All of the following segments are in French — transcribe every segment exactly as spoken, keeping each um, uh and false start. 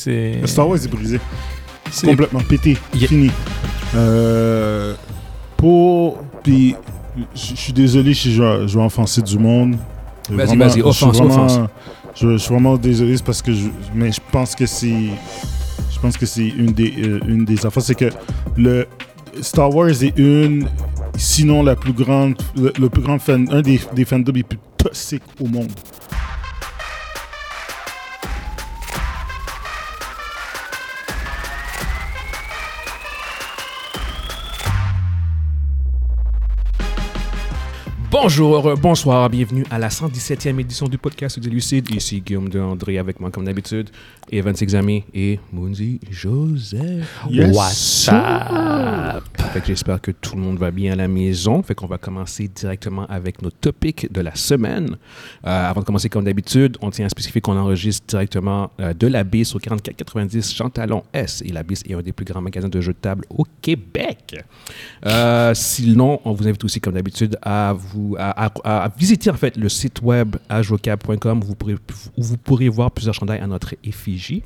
C'est... Star Wars est brisé. C'est... Complètement pété. Yeah. Fini. Euh, pour... Puis, je suis désolé si je vais, je vais offenser du monde. Vas-y, vraiment, vas-y, offense, je vraiment, offense. Je, je suis vraiment désolé, c'est parce que je... Mais je pense que c'est... Je pense que c'est une des, euh, une des affaires. C'est que le... Star Wars est une... Sinon, la plus grande... Le, le plus grand fan... Un des, des fandoms les plus toxiques au monde. Bonjour, bonsoir, bienvenue à la cent dix-septième édition du podcast des Lucides. Ici Guillaume de André avec moi comme d'habitude, Evan Sexami et Mounzi Joseph. Yes. What's up? Fait que j'espère que tout le monde va bien à la maison. Fait qu'on va commencer directement avec nos topics de la semaine. Euh, avant de commencer comme d'habitude, on tient à spécifier qu'on enregistre directement euh, de la Bisse au quarante-quatre quatre-vingt-dix Chantalon S. Et la Bisse est un des plus grands magasins de jeux de table au Québec. Euh, sinon, on vous invite aussi comme d'habitude à vous À, à, à visiter en fait le site web ajocab point com où vous pourrez, où vous pourrez voir plusieurs chandails à notre effigie.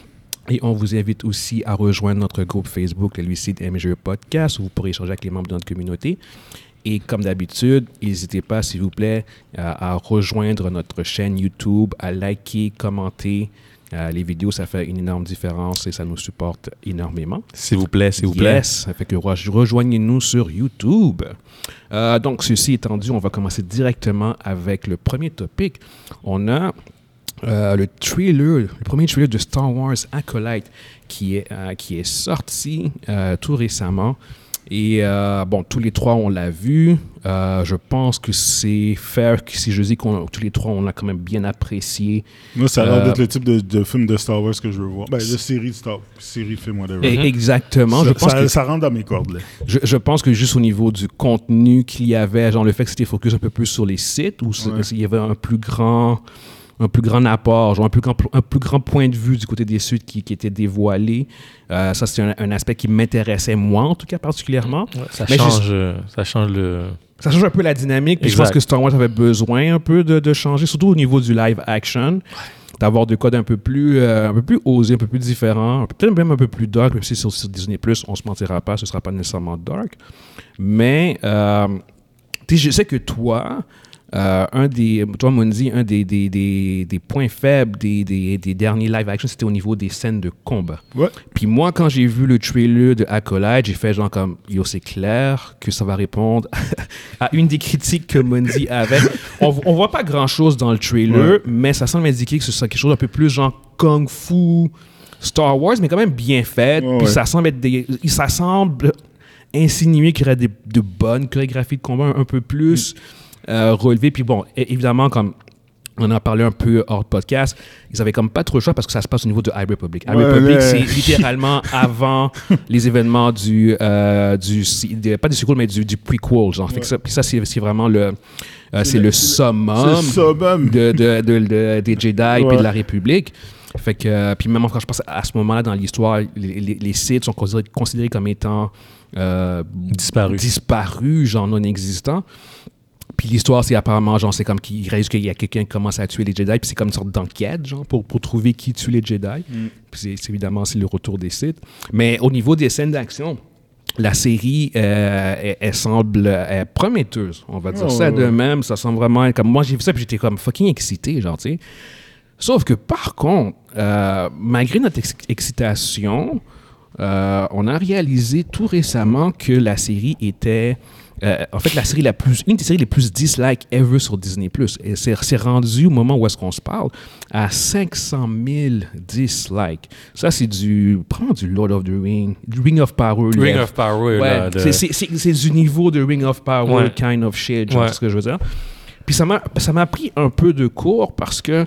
Et on vous invite aussi à rejoindre notre groupe Facebook, le Lucide M G E Podcast, où vous pourrez échanger avec les membres de notre communauté. Et comme d'habitude, n'hésitez pas, s'il vous plaît, à, à rejoindre notre chaîne YouTube, à liker, commenter. Euh, les vidéos, ça fait une énorme différence et ça nous supporte énormément. S'il vous plaît, s'il vous yes. plaît. Ça fait que rejoignez-nous sur YouTube. Euh, donc, ceci étant dit, on va commencer directement avec le premier topic. On a euh, le trailer, le premier trailer de Star Wars Acolyte qui est, euh, qui est sorti euh, tout récemment. Et euh, bon, tous les trois, on l'a vu. Euh, je pense que c'est fair que si je dis qu'on tous les trois, on l'a quand même bien apprécié. Moi, ça a l'air euh, d'être le type de, de film de Star Wars que je veux voir. Ben, de série de Star série, film, whatever. Et exactement. Ça, je pense ça, que ça rentre dans mes cordes. Là. Je, je pense que juste au niveau du contenu qu'il y avait, genre le fait que c'était focus un peu plus sur les sites, où ouais. il y avait un plus grand... un plus grand apport, genre un plus grand, un plus grand point de vue du côté des suites qui, qui était dévoilé. Euh, ça, c'est un, un aspect qui m'intéressait moi, en tout cas, particulièrement. Ouais, ça, Mais change, je, euh, ça change le... Ça change un peu la dynamique, puis je pense que Star Wars avait besoin un peu de, de changer, surtout au niveau du live action, d'avoir des codes un peu plus, euh, un peu plus osés, un peu plus différents, peut-être même un peu plus dark, même si sur, sur Disney plus, on ne se mentira pas, ce ne sera pas nécessairement dark. Mais, euh, tu sais, je sais que toi... Euh, un des, toi, Mounzi, un des, des, des, des points faibles des, des, des derniers live action, c'était au niveau des scènes de combat. Ouais. Puis moi, quand j'ai vu le trailer de Acolyte, j'ai fait genre comme, yo, c'est clair que ça va répondre à une des critiques que Mounzi avait. On, on voit pas grand-chose dans le trailer, ouais. mais ça semble indiquer que ce sera quelque chose d'un peu plus genre Kung Fu, Star Wars, mais quand même bien fait. Ouais, puis ouais. ça semble être des, ça semble insinuer qu'il y aurait des, de bonnes chorégraphies de combat un, un peu plus... Mm. Euh, relevé. Puis bon, évidemment, comme on en a parlé un peu hors podcast, ils avaient comme pas trop le choix parce que ça se passe au niveau de High Republic. High ouais, Republic, ouais. c'est littéralement avant les événements du, euh, du de, pas du sequel, mais du, du prequel. Genre. Ouais. Fait que ça, puis ça, c'est, c'est vraiment le, euh, c'est, c'est le, le summum, c'est le summum. De, de, de, de, des Jedi et ouais. de la République. Fait que, euh, puis même quand je pense à ce moment-là dans l'histoire, les, les, les Sith sont considérés, considérés comme étant euh, disparus, disparus, genre non existants. Puis l'histoire, c'est apparemment, genre, c'est comme qu'il réalise qu'il y a quelqu'un qui commence à tuer les Jedi, puis c'est comme une sorte d'enquête, genre, pour, pour trouver qui tue les Jedi. Mm. Puis c'est, c'est évidemment, c'est le retour des Sith. Mais au niveau des scènes d'action, la série, euh, elle, elle semble elle, prometteuse, on va dire oh, ça de même. Ça semble vraiment comme... Moi, j'ai vu ça, puis j'étais comme fucking excité, genre, tu sais. Sauf que, par contre, euh, malgré notre ex- excitation, euh, on a réalisé tout récemment que la série était... Euh, en fait, la série la plus, une des séries les plus dislikes ever sur Disney plus. Et c'est, c'est rendu au moment où est-ce qu'on se parle à cinq cent mille dislikes. Ça, c'est du, probablement du Lord of the Rings, du Ring of Power. Ring là. of Power, ouais, là. De... C'est, c'est, c'est, c'est du niveau de Ring of Power ouais. kind of shit, genre, ouais. c'est ce que je veux dire. Puis ça m'a, ça m'a pris un peu de cours parce que,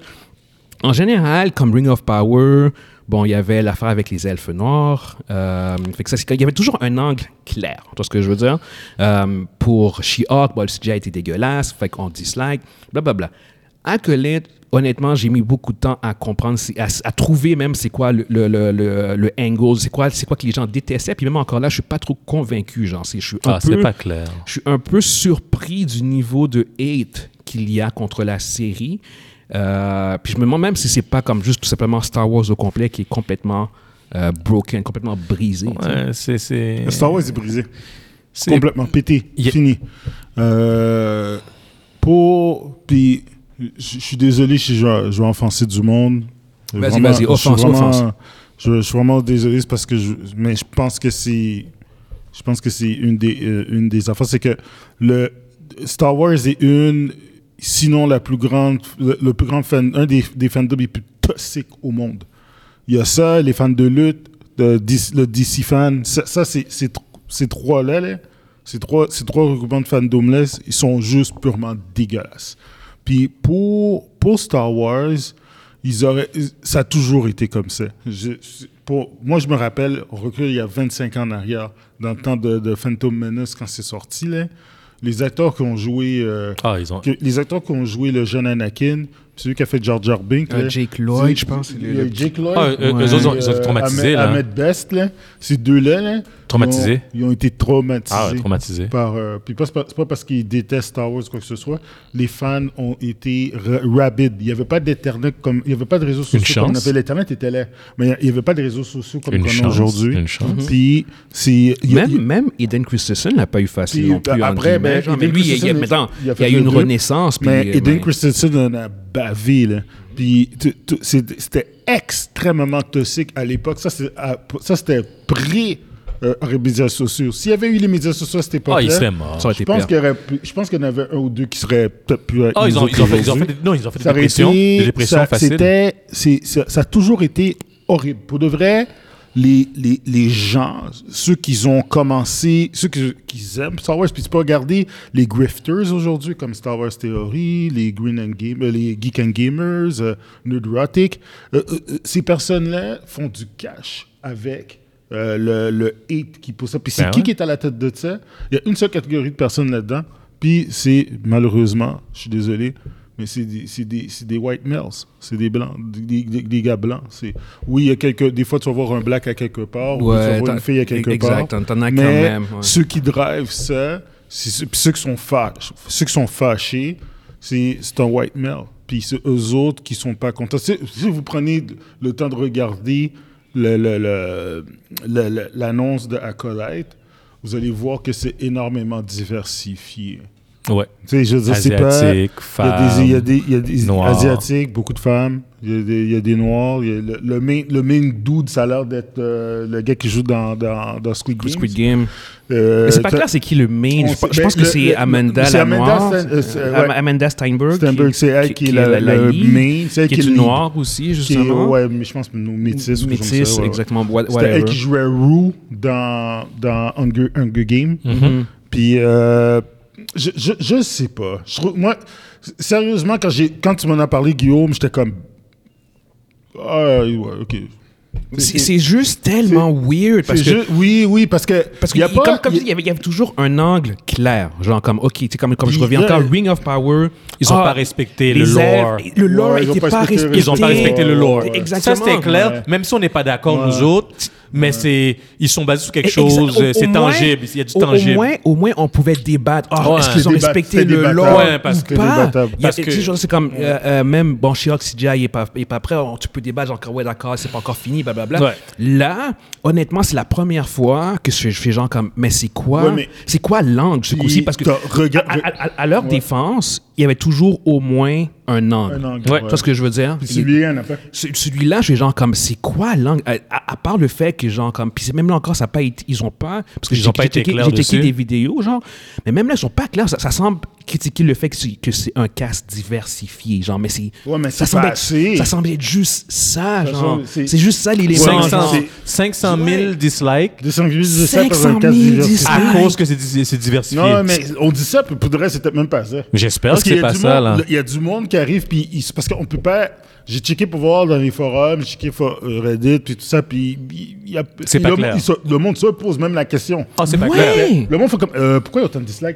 en général, comme Ring of Power, bon, il y avait l'affaire avec les elfes noirs. Euh, fait que ça, il y avait toujours un angle clair, tu vois ce que je veux dire? Euh, pour She-Hulk, bon, le C G I était dégueulasse, fait qu'on dislike, blablabla. Acolyte, honnêtement, j'ai mis beaucoup de temps à comprendre, à, à trouver même c'est quoi le, le, le, le, le angle, c'est quoi, c'est quoi que les gens détestaient. Puis même encore là, je suis pas trop convaincu. Genre, c'est, je suis un ah, peu, c'est pas clair. Je suis un peu surpris du niveau de hate qu'il y a contre la série. Euh, puis je me demande même si c'est pas comme juste tout simplement Star Wars au complet qui est complètement euh, broken, complètement brisé. Ouais, c'est, c'est... Star Wars est brisé. c'est- Complètement pété. Il y a- Fini. Euh, pour. Puis, je je suis désolé si je vais, je vais offenser du monde. Vas-y, Vraiment, vas-y, je suis offense, vraiment- offense. Je, je suis vraiment désolé, c'est parce que je. Mais je pense que c'est. Je pense que c'est une des, euh, une des affaires. C'est que le Star Wars est une. Sinon, la plus grande. Le, le plus grand fan. Un des, des fandoms les plus toxiques au monde. Il y a ça, les fans de lutte, de, D C le D C fan. Ça, ça c'est, c'est, ces trois-là, là, ces trois, ces trois regroupements de fandoms-là, ils sont juste purement dégueulasses. Puis pour, pour Star Wars, ils auraient, ça a toujours été comme ça. Je, pour, moi, je me rappelle, on recule il y a vingt-cinq ans en arrière, dans le temps de, de Phantom Menace, quand c'est sorti, là, les acteurs qui ont joué... euh, Ah, ils ont... que- les acteurs qui ont joué le jeune Anakin, celui qui a fait Jar Jar Binks, Euh, là, Jake Lloyd, c'est- je pense. il y a Jake Lloyd. Ah, eux- Ouais. eux autres, ils ont Euh, été traumatisés, Ahmed, là. Ahmed Best, là, ces deux-là, là, Traumatisés? Ils ont, ils ont été traumatisés. Ah, ouais, traumatisés. Par, euh, puis pas, c'est pas, c'est pas parce qu'ils détestent Star Wars ou quoi que ce soit. Les fans ont été ra- rabid. Il n'y avait pas d'Internet comme... Il n'y avait pas de réseaux sociaux Une comme on chance. avait. L'Internet était là. Mais il n'y avait pas de réseaux sociaux comme Une on a chance. aujourd'hui. Une chance. Puis c'est... il y a- Même, même Eden Christensen n'a pas eu facile Puis, non plus. après, en ben, guillemets, genre. Eden mais lui, il y a, il y a- Christensen, maintenant, il a il fait y a eu le une deux. renaissance. Puis, Mais euh, Eden ben, Christensen en a bavé, là. Puis tu- tu- c'est- c'était extrêmement toxique à l'époque. Ça, c'est à- ça, c'était pré euh, les médias sociaux. S'il y avait eu les médias sociaux à cette époque-là, Ah, il serait mort. ça aurait je été pense pire. qu'il y aurait pu- je pense qu'il y en avait un ou deux qui seraient peut-être plus. Ah, ils ont, ils ont fait, ils ont fait des, non, ils ont fait des Ça aurait dépressions. été- Des dépressions ça- faciles. c'était- c'est- ça, ça a toujours été horrible. Pour de vrai, les, les, les gens, ceux qui ont commencé, ceux qui, qui aiment Star Wars, puis tu peux regarder les grifters aujourd'hui, comme Star Wars Theory, les Green and Game, euh, les Geek and Gamers, euh, Nerdrotic, euh, euh, euh, ces personnes-là font du cash avec euh, le, le hate qui pousse ça. Puis c'est Ben qui ouais. qui est à la tête de ça? Il y a une seule catégorie de personnes là-dedans, puis c'est, malheureusement, je suis désolé, mais c'est des, c'est des, c'est des white males, c'est des blancs, des, des, des gars blancs. C'est, oui, il y a quelques, des fois, tu vas voir un black à quelque part, ou tu vas Ouais, voir t'as- une fille à quelque exact, part. t'en- t'en as quand mais même, ouais. ceux qui drivent ça, c'est ceux, puis ceux qui sont fâchés, ceux qui sont fâchés, c'est, c'est un white male. Puis c'est eux autres qui sont pas contents. Si, si vous prenez le temps de regarder le, le, le, le- le- l'annonce de Acolyte, vous allez voir que c'est énormément diversifié. Ouais. Tu sais, je veux dire, c'est pas... Asiatiques, Il y a des, il y a des, il y a des noirs. Asiatiques, beaucoup de femmes. Il y a des, il y a des Noirs. Il y a le, le, main, le main dude, ça a l'air d'être euh, le gars qui joue dans, dans, dans Squid Game. Squid Game. Euh, Mais c'est pas t'as- clair, c'est qui le main. on Je, sait- je pense ben, que le- c'est le- Amanda c'est la Amanda Noire. Stein- euh, c'est- Am- ouais. Amanda Steinberg. Steinberg, c'est elle qui est la, la le lead, main. C'est elle qui qui est est une le lead. noire aussi, Qui est, justement. ouais, mais je pense nous métis. ou quelque chose comme Métis, ça, ouais, ouais. exactement. what- C'était elle Whatever. qui jouait Rue dans, dans Hunger, Hunger Games. Mhm. Puis, euh, je, je, je sais pas. Je trouve, moi, sérieusement, quand, j'ai, quand tu m'en as parlé, Guillaume, j'étais comme. Ah, ouais, ok. C'est c'est juste tellement weird parce C'est que. ju- oui, oui, parce que. Parce y que a pas, comme, comme y a- tu dis, il y avait- il y avait toujours un angle clair. Genre comme, OK, tu sais, comme, comme je Puis reviens là, encore, Ring of Power. Ils ont ah, pas respecté les le lore. elfes, Le lore Ouais, ils ont n'était pas pas respecté- respecté. Ils ont pas respecté le lore. Ouais. Exactement. Ça, c'était clair. Ouais. Même si on n'est pas d'accord, Ouais. nous autres, mais c'est, ils sont basés sur quelque Exa- chose, au- au c'est moins- tangible. Il y a du au- tangible. Au moins, au moins, on pouvait débattre. Ah, Ouais. est-ce qu'ils ont C'était débat- respecté c'était le débattable. lore Ouais, parce ou que- pas? débattable. Il y a- Parce que- tu sais, genre, c'est comme, euh, euh, même, bon, She-Hulk, C G I, il est pas, il est pas prêt, on- tu peux débattre, genre, ouais, d'accord, c'est pas encore fini, blablabla. Ouais. Là, honnêtement, c'est la première fois que je, je fais genre comme, mais c'est quoi? Ouais, mais- C'est quoi l'angle, ce Puis, coup-ci? Parce que, t'as- regarde- à, à- à- à leur Ouais. défense, il y avait toujours au moins un angle. Un angle, Tu ouais. vois ce que je veux dire? Puis celui-là, il y en a pas. Ce- Celui-là, je suis genre comme, c'est quoi l'angle? À, à- à part le fait que, genre, comme, puis c'est même là encore, ça a pas été, ils ont pas, parce que Ils j'ai ont pas j'ai été checké- clairs j'ai checké dessus. des vidéos, genre, mais même là, ils sont pas clairs. Ça, ça semble critiquer le fait que c'est, que c'est un cast diversifié, genre, mais c'est. Ouais, mais ça c'est semble pas être, assez. ça semble être juste ça, Ça genre. semble- c'est- C'est juste ça, l'élément. Ouais, cinq cents, genre. c'est- 500 000 dislikes deux cent mille de ça par un cinq cent cas mille diversifié. à dislikes. cause que c'est, di- c'est diversifié. Non, mais on dit ça, puis pour de vrai, c'est peut-être même pas ça. J'espère Parce que qu'il c'est y a pas du ça, monde- là. Il y a du monde qui arrive, puis ils- parce qu'on peut pas. J'ai checké pour voir dans les forums, j'ai checké for- euh, Reddit, puis tout ça, puis il y a. C'est le pas monde, clair. il se- le monde se pose même la question. Ah, c'est pas Ouais. clair. Le monde fait comme. euh, pourquoi il y a autant de dislikes?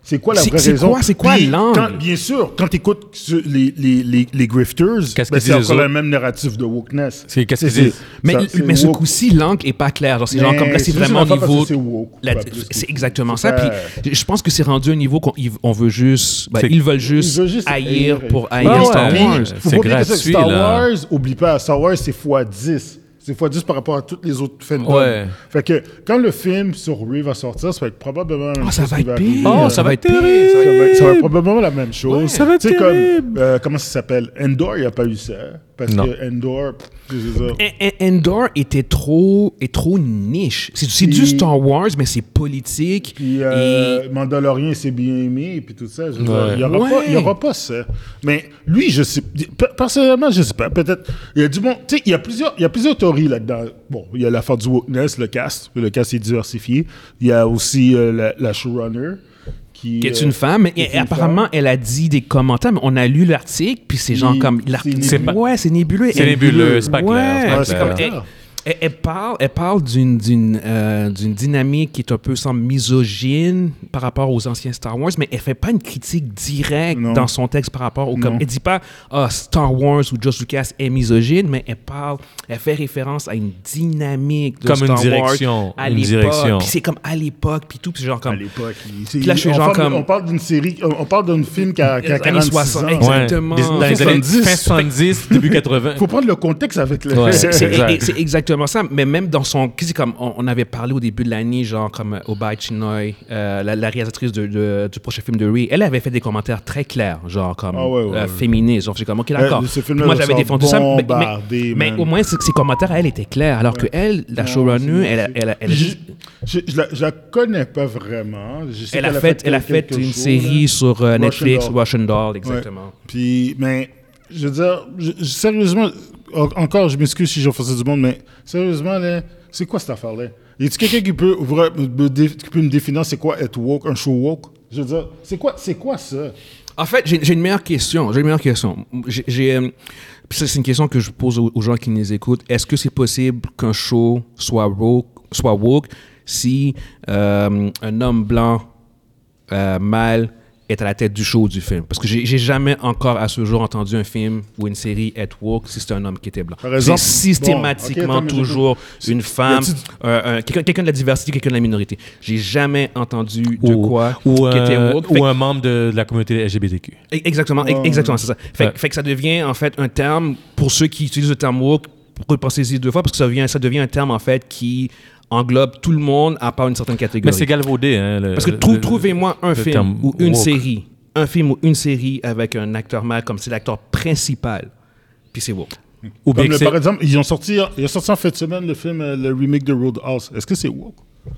C'est quoi la C'est- vraie c'est raison? quoi- c'est quoi Puis, l'angle? quand- Bien sûr, quand tu écoutes les, les, les, les grifters, Qu'est-ce ben, qu'ils c'est disent, encore eux le même narratif de wokeness. C'est- qu'est-ce qu'ils C'est- disent? Mais, ça, c'est mais ce woke. coup-ci, l'angle est pas clair. Genre, c'est genre Mais comme là, c'est c'est juste vraiment une au affaire parce niveau. que c'est woke, la- pas plus que- c'est exactement c'est ça. pas- Puis je pense que c'est rendu un niveau qu'on ils- on veut juste. Ben, C'est- ils veulent juste, Ils veulent juste haïr haïr. pour haïr Ouais, Star ouais. Wars. Puis, C'est faut pas oublier que gratuit, Star là. Wars, oublie pas, Star Wars, c'est fois dix. C'est fois dix par rapport à tous les autres fandoms. Ouais. Fait que quand le film sur Rey va sortir, ça va être probablement la même Ah, ça chose va qui être arriver. pire. Oh, ça ça va va être être pire. terrible. Ça va, être, ça va être probablement la même chose. Ouais, ça va être Tu sais, terrible. comme, euh, comment ça s'appelle? Endor, il n'y a pas eu ça. Parce Non. que Endor, pff, je veux dire, En- en- Endor était trop, est trop niche. C'est c'est du Puis- Star Wars, mais c'est politique. puis euh, Mandalorian, c'est bien aimé, puis tout ça. Je veux dire, Ouais. il n'y aura, Ouais. pas- il y aura pas ça. Mais lui, je sais, pe- personnellement, je sais pas. Peut-être, il y a du bon. Tu sais, il y a plusieurs, il y a plusieurs théories là-dedans. Bon, il y a l'affaire du wokeness, le cast. Le cast est diversifié. Il y a aussi euh, la, la showrunner. Qui, Qui est euh, une femme, qui et, est une apparemment, femme. elle a dit des commentaires, mais on a lu l'article, puis c'est genre Puis comme. c'est l'article- nébuleux. Ouais, c'est nébuleux. C'est Elle- nébuleux, c'est pas clair, Ouais, c'est pas c'est clair. comme. Elle, elle- elle parle, elle parle d'une, d'une, euh, d'une dynamique qui est un peu semble misogyne par rapport aux anciens Star Wars, mais elle fait pas une critique directe Non. dans son texte par rapport au. Comme, Non. elle dit pas ah, Star Wars ou George Lucas est misogyne, mais elle parle, elle fait référence à une dynamique de Comme une Star direction, Wars à une l'époque. direction. Puis c'est comme à l'époque, puis tout, puis c'est genre À comme. l'époque. il- c'est- Puis là, je suis on genre parle, comme- on parle d'une série, on parle d'un film qui a, qui a Les années quarante-six soixante, ans. exactement. Ouais. Des- Dans les années soixante-dix. fin soixante-dix, début quatre-vingts. Il faut prendre le contexte avec le. Ouais. C'est, c'est- Exact. et- et c'est exactement ça. Mais même dans son. C'est comme on, on avait parlé au début de l'année, genre comme euh, Obai Chinoy, euh, la, la réalisatrice de, de- du prochain film de Rey, elle avait fait des commentaires très clairs, genre comme Ah ouais, ouais, euh, ouais. féministes. Genre, c'est comme, ok, d'accord. Euh, ce film-là Moi, va j'avais se défendu ça. Mais, mais, bombarder, mais man. au moins, c'est- ses commentaires, elle, étaient clairs. Alors que elle, la Non, showrunner, c'est- elle, a- elle, a- elle, a je, juste- je, je la, je la connais pas vraiment. Je sais elle a qu'elle fait, elle a fait quelque une chose, série là. sur euh, Russian Netflix, Doll. Russian Doll, exactement. Ouais. Puis, mais, je veux dire, je- je- sérieusement, en- encore, je m'excuse si j'en faisais du monde, mais sérieusement, là, c'est quoi cette affaire-là? Y a-t-il quelqu'un qui peut, vra- me dé- qui peut me définir c'est quoi être woke, un show woke? Je veux dire, c'est quoi, c'est quoi ça? En fait, j'ai j'ai une meilleure question. J'ai une meilleure question. J'ai, j'ai, euh, puis ça, c'est une question que je pose aux, aux gens qui nous écoutent. Est-ce que c'est possible qu'un show soit woke, soit woke si euh, un homme blanc euh, mâle est à la tête du show ou du film? Parce que j'ai j'ai jamais encore à ce jour entendu un film ou une série être woke si c'était un homme qui était blanc. Par exemple, c'est systématiquement bon, ok, attends, mais toujours j'ai- une femme, y a-t-il- euh, un- quelqu'un quelqu'un de la diversité, quelqu'un de la minorité. J'ai jamais entendu de Ou, quoi ou, qui était un, woke. Fait ou un membre de, de la communauté L G B T Q. Exactement, Ouais. exactement, c'est ça. Fait, Ouais. fait que ça devient en fait un terme, pour ceux qui utilisent le terme woke, repensez-y deux fois, parce que ça devient, ça devient un terme en fait qui englobe tout le monde à part une certaine catégorie. Mais c'est galvaudé. Hein, le- Parce que le- trou- le- trouvez-moi un le film terme ou une woke. série, un film ou une série avec un acteur mâle comme c'est l'acteur principal, puis c'est woke. Ou bien Comme que le- c'est- par exemple, ils ont sorti, ils ont sorti en fin de semaine le film, euh, le remake de Roadhouse. Est-ce que c'est woke?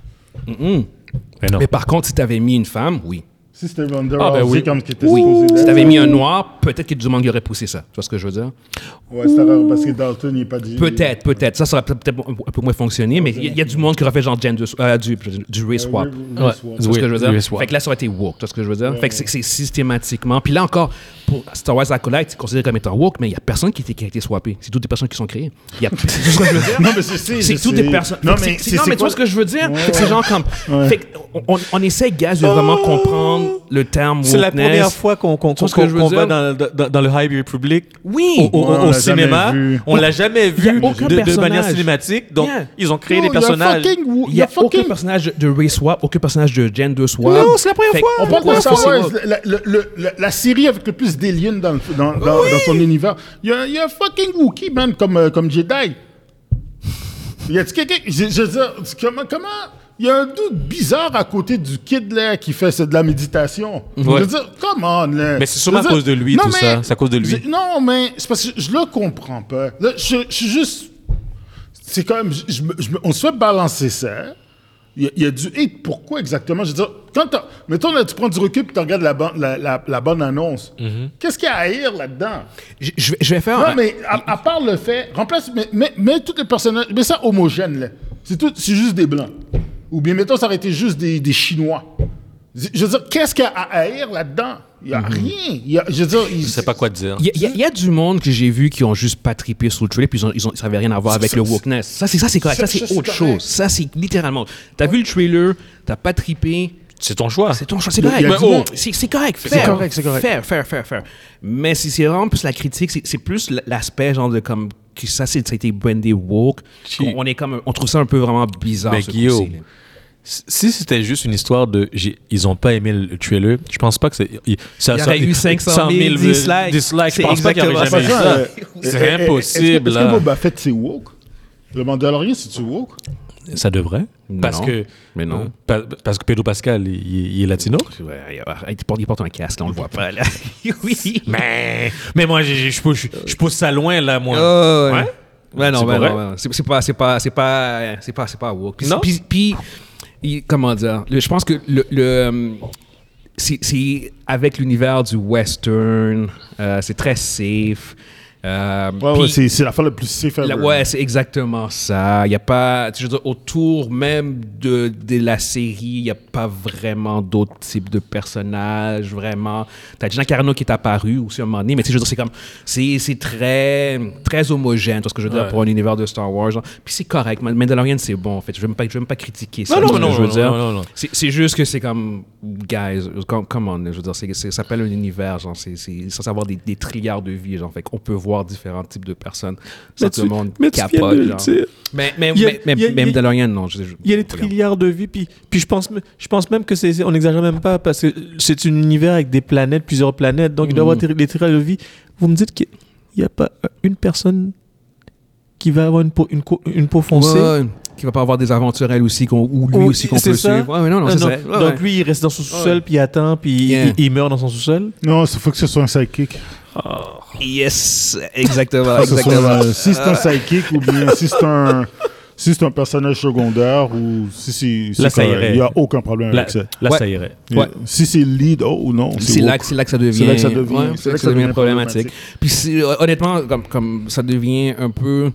Mm-mm. Mais non. Mais par contre, si tu avais mis une femme, oui. Si c'était Ronda Ah, ben Rousey oui. comme qui était Oui. supposé Si d'être. tu avais mis un noir, peut-être que du monde y aurait poussé ça. Tu vois ce que je veux dire? Ouais, c'était rare parce que Dalton, il n'est pas dit. Peut-être, peut-être. Ça, ça aurait peut-être un peu moins fonctionné, mais il y, a- il y a du monde qui aurait fait genre gender, euh, du, du race swap. Ouais, Ouais. Tu vois ce que je veux dire? Oui, oui, Fait que là, ça aurait été woke, tu vois ce que je veux dire? Fait que c'est, c'est systématiquement. Puis là encore, pour Star Wars Acolyte, c'est considéré comme étant woke, mais il n'y a personne qui, était, qui a été swappé. C'est toutes des personnes qui sont créées. Il y a, c'est ce que je veux dire? Non, mais c'est- c'est- C'est je toutes sais. des personnes. Non, Fait que mais c'est- c'est- non, c'est mais tu vois quoi- ce que je veux dire? Ouais, Fait que c'est ouais. genre comme. Ouais. Fait qu'on on, on essaie, guys, de vraiment comprendre le terme C'est la wokeness. première fois qu'on qu'on, Tu vois qu'on, ce que je veux qu'on dire? va dans, dans, dans le High Republic Oui! au, au- Ouais, on au l'a cinéma. jamais vu. On l'a jamais Il y a vu aucun de, de personnage. manière cinématique. Donc, Yeah. ils ont créé Non, des il y a personnages. fucking wo- Il n'y a, fucking- aucun personnage de race swap, aucun personnage de gender swap. Non, c'est la première Fait fois. que On parle pourquoi de Star c'est Wars, woke? la, le- le- la- la série avec le plus d'aliens dans, le- dans, dans, dans son univers. Il y a, il y a un fucking Wookiee, man, comme, euh, comme Jedi. Y a-t-il quelqu'un. Je, je veux dire, comment. comment il y a un doute bizarre à côté du kid là qui fait c'est de la méditation. Je Ouais. veux dire, come on là. Mais c'est sûrement Je veux à cause de lui, non, tout mais- ça. C'est à cause de lui. je- non, mais c'est parce que je le comprends pas. Là, je, je suis juste. C'est comme. je- je me- je me- on se fait balancer ça. Il y, a, il y a du hate. Pourquoi exactement? Je veux dire, quand t'as- mettons, là, tu prends du recul et tu regardes la, ban- la, la, la bonne annonce. Mm-hmm. Qu'est-ce qu'il y a à haïr là-dedans? Je, je vais- je vais faire. Non, un- mais à, à part le fait, remplace, mets, mets, mets tous les personnages, mets ça homogène, là. C'est tout, c'est juste des Blancs. Ou bien, mettons, ça aurait été juste des, des Chinois. Je veux dire, qu'est-ce qu'il y a à haïr là-dedans? Il n'y a rien. Il y a, je veux dire, il- Je sais pas quoi te dire. Il y, a- il y a- il y a du monde que j'ai vu qui ont juste pas trippé sur le trailer, puis ils ont, ils ont, ça n'avait rien à voir avec Ça, le ça, wokeness. Ça, c'est ça, c'est correct. Ça, ça, c'est ça, autre c'est correct. chose. Ça, c'est littéralement. T'as vu le trailer, t'as pas trippé, c'est ton choix. C'est ton choix, c'est Il y a- correct. il y a Mais du oh, monde- c'est c'est correct. C'est fair. correct, c'est correct. Fair, fair, fair, fair. Mais si c'est vraiment plus la critique, c'est c'est plus l'aspect genre de comme que ça, c'est- ça a été brandé woke. Chi- On est comme, on trouve ça un peu vraiment bizarre. Mais ce Guillaume, coup-ci, là. Si c'était juste une histoire de j'ai- ils ont pas aimé le trailer, je pense pas que c'est il, ça, Il y ça- aurait eu cinq cent mille euh, dislikes. dislikes. Je C'est pense pas qu'il y aurait exactement jamais eu ça. ça. Euh, C'est euh, euh, impossible Est-ce que, est-ce que là. Boba Fett, c'est woke? Le Mandalorian, c'est-tu woke? Ça devrait. Parce Non. que Mais non. euh, pa- parce que Pedro Pascal il, il est latino. Ouais, il porte, il porte un casque, là, on le voit pas, là. oui. Mais mais moi je je pousse je pousse ça loin là moi. Oh, ouais. Ouais? Ouais, non, C'est ben pas non, vrai? ben non. C'est c'est pas, c'est pas, c'est pas, c'est pas, c'est pas woke. Puis, Non? puis, puis, il- comment dire, le- je pense que le, le euh, c'est, c'est avec l'univers du western, euh, c'est très safe. Euh, Ouais, ouais, puis- c'est, c'est l'affaire la plus safe ever. La- ouais, c'est exactement ça. Il y a pas, tu sais, je veux dire, autour même de, de la série, il n'y a pas vraiment d'autres types de personnages, vraiment. T'as Gina Carano qui est apparu aussi à un moment donné, mais tu sais, je veux dire, c'est comme, c'est, c'est très, très homogène, tu vois ce que je veux dire, Ouais. pour un univers de Star Wars. Genre. Puis c'est correct. Mandalorian, c'est bon, en fait. Je ne veux même pas, je veux même pas critiquer ça. Non, tu non, vois ce que non, je veux non, dire. non, non, non. C'est, c'est juste que c'est comme, guys, come, come on, je veux dire, c'est, c'est, ça s'appelle un univers, genre, c'est, c'est censé avoir des, des trilliards de vies, genre, fait qu'on peut voir différents types de personnes. Mais Ça, tu- tout le monde mais tu viens capote, de le genre. dire. Mais, mais, Il y a- mais, mais, il y a- mais il y a- Mandalorian, non. Je, je- Il y a des regarde. trilliards de vies, puis, puis je, pense, je pense même que c'est, c'est- on n'exagère même pas, parce que c'est un univers avec des planètes, plusieurs planètes, donc il doit y avoir Mhm. des trilliards de vies. Vous me dites qu'il n'y a pas une personne qui va avoir une peau, une, co- une peau foncée? Ouais, ouais, qui va pas avoir des aventures elle aussi, qu'on, ou lui Oh, aussi qu'on c'est peut ça? suivre. Ouais, mais non, non, Ah, c'est non. ça. Ouais, Donc ouais. lui, il reste dans son sous-sol, Ouais. puis il attend, puis Yeah. il, il meurt dans son sous-sol. Non, il faut que ce soit un sidekick. Yes, exactement, Que ce soit, exactement. euh, si c'est un sidekick ou bien si c'est un, si c'est un personnage secondaire ou si c'est, c'est Là, ça correct. irait. Il n'y a aucun problème Là, avec ça. là Ouais. ça irait. Ouais. Si c'est lead, oh ou non. C'est là, woke. que- c'est là que ça devient, C'est là que ça devient- ouais, c'est c'est là que ça devient problématique. Puis c'est- honnêtement, comme, comme ça devient un peu,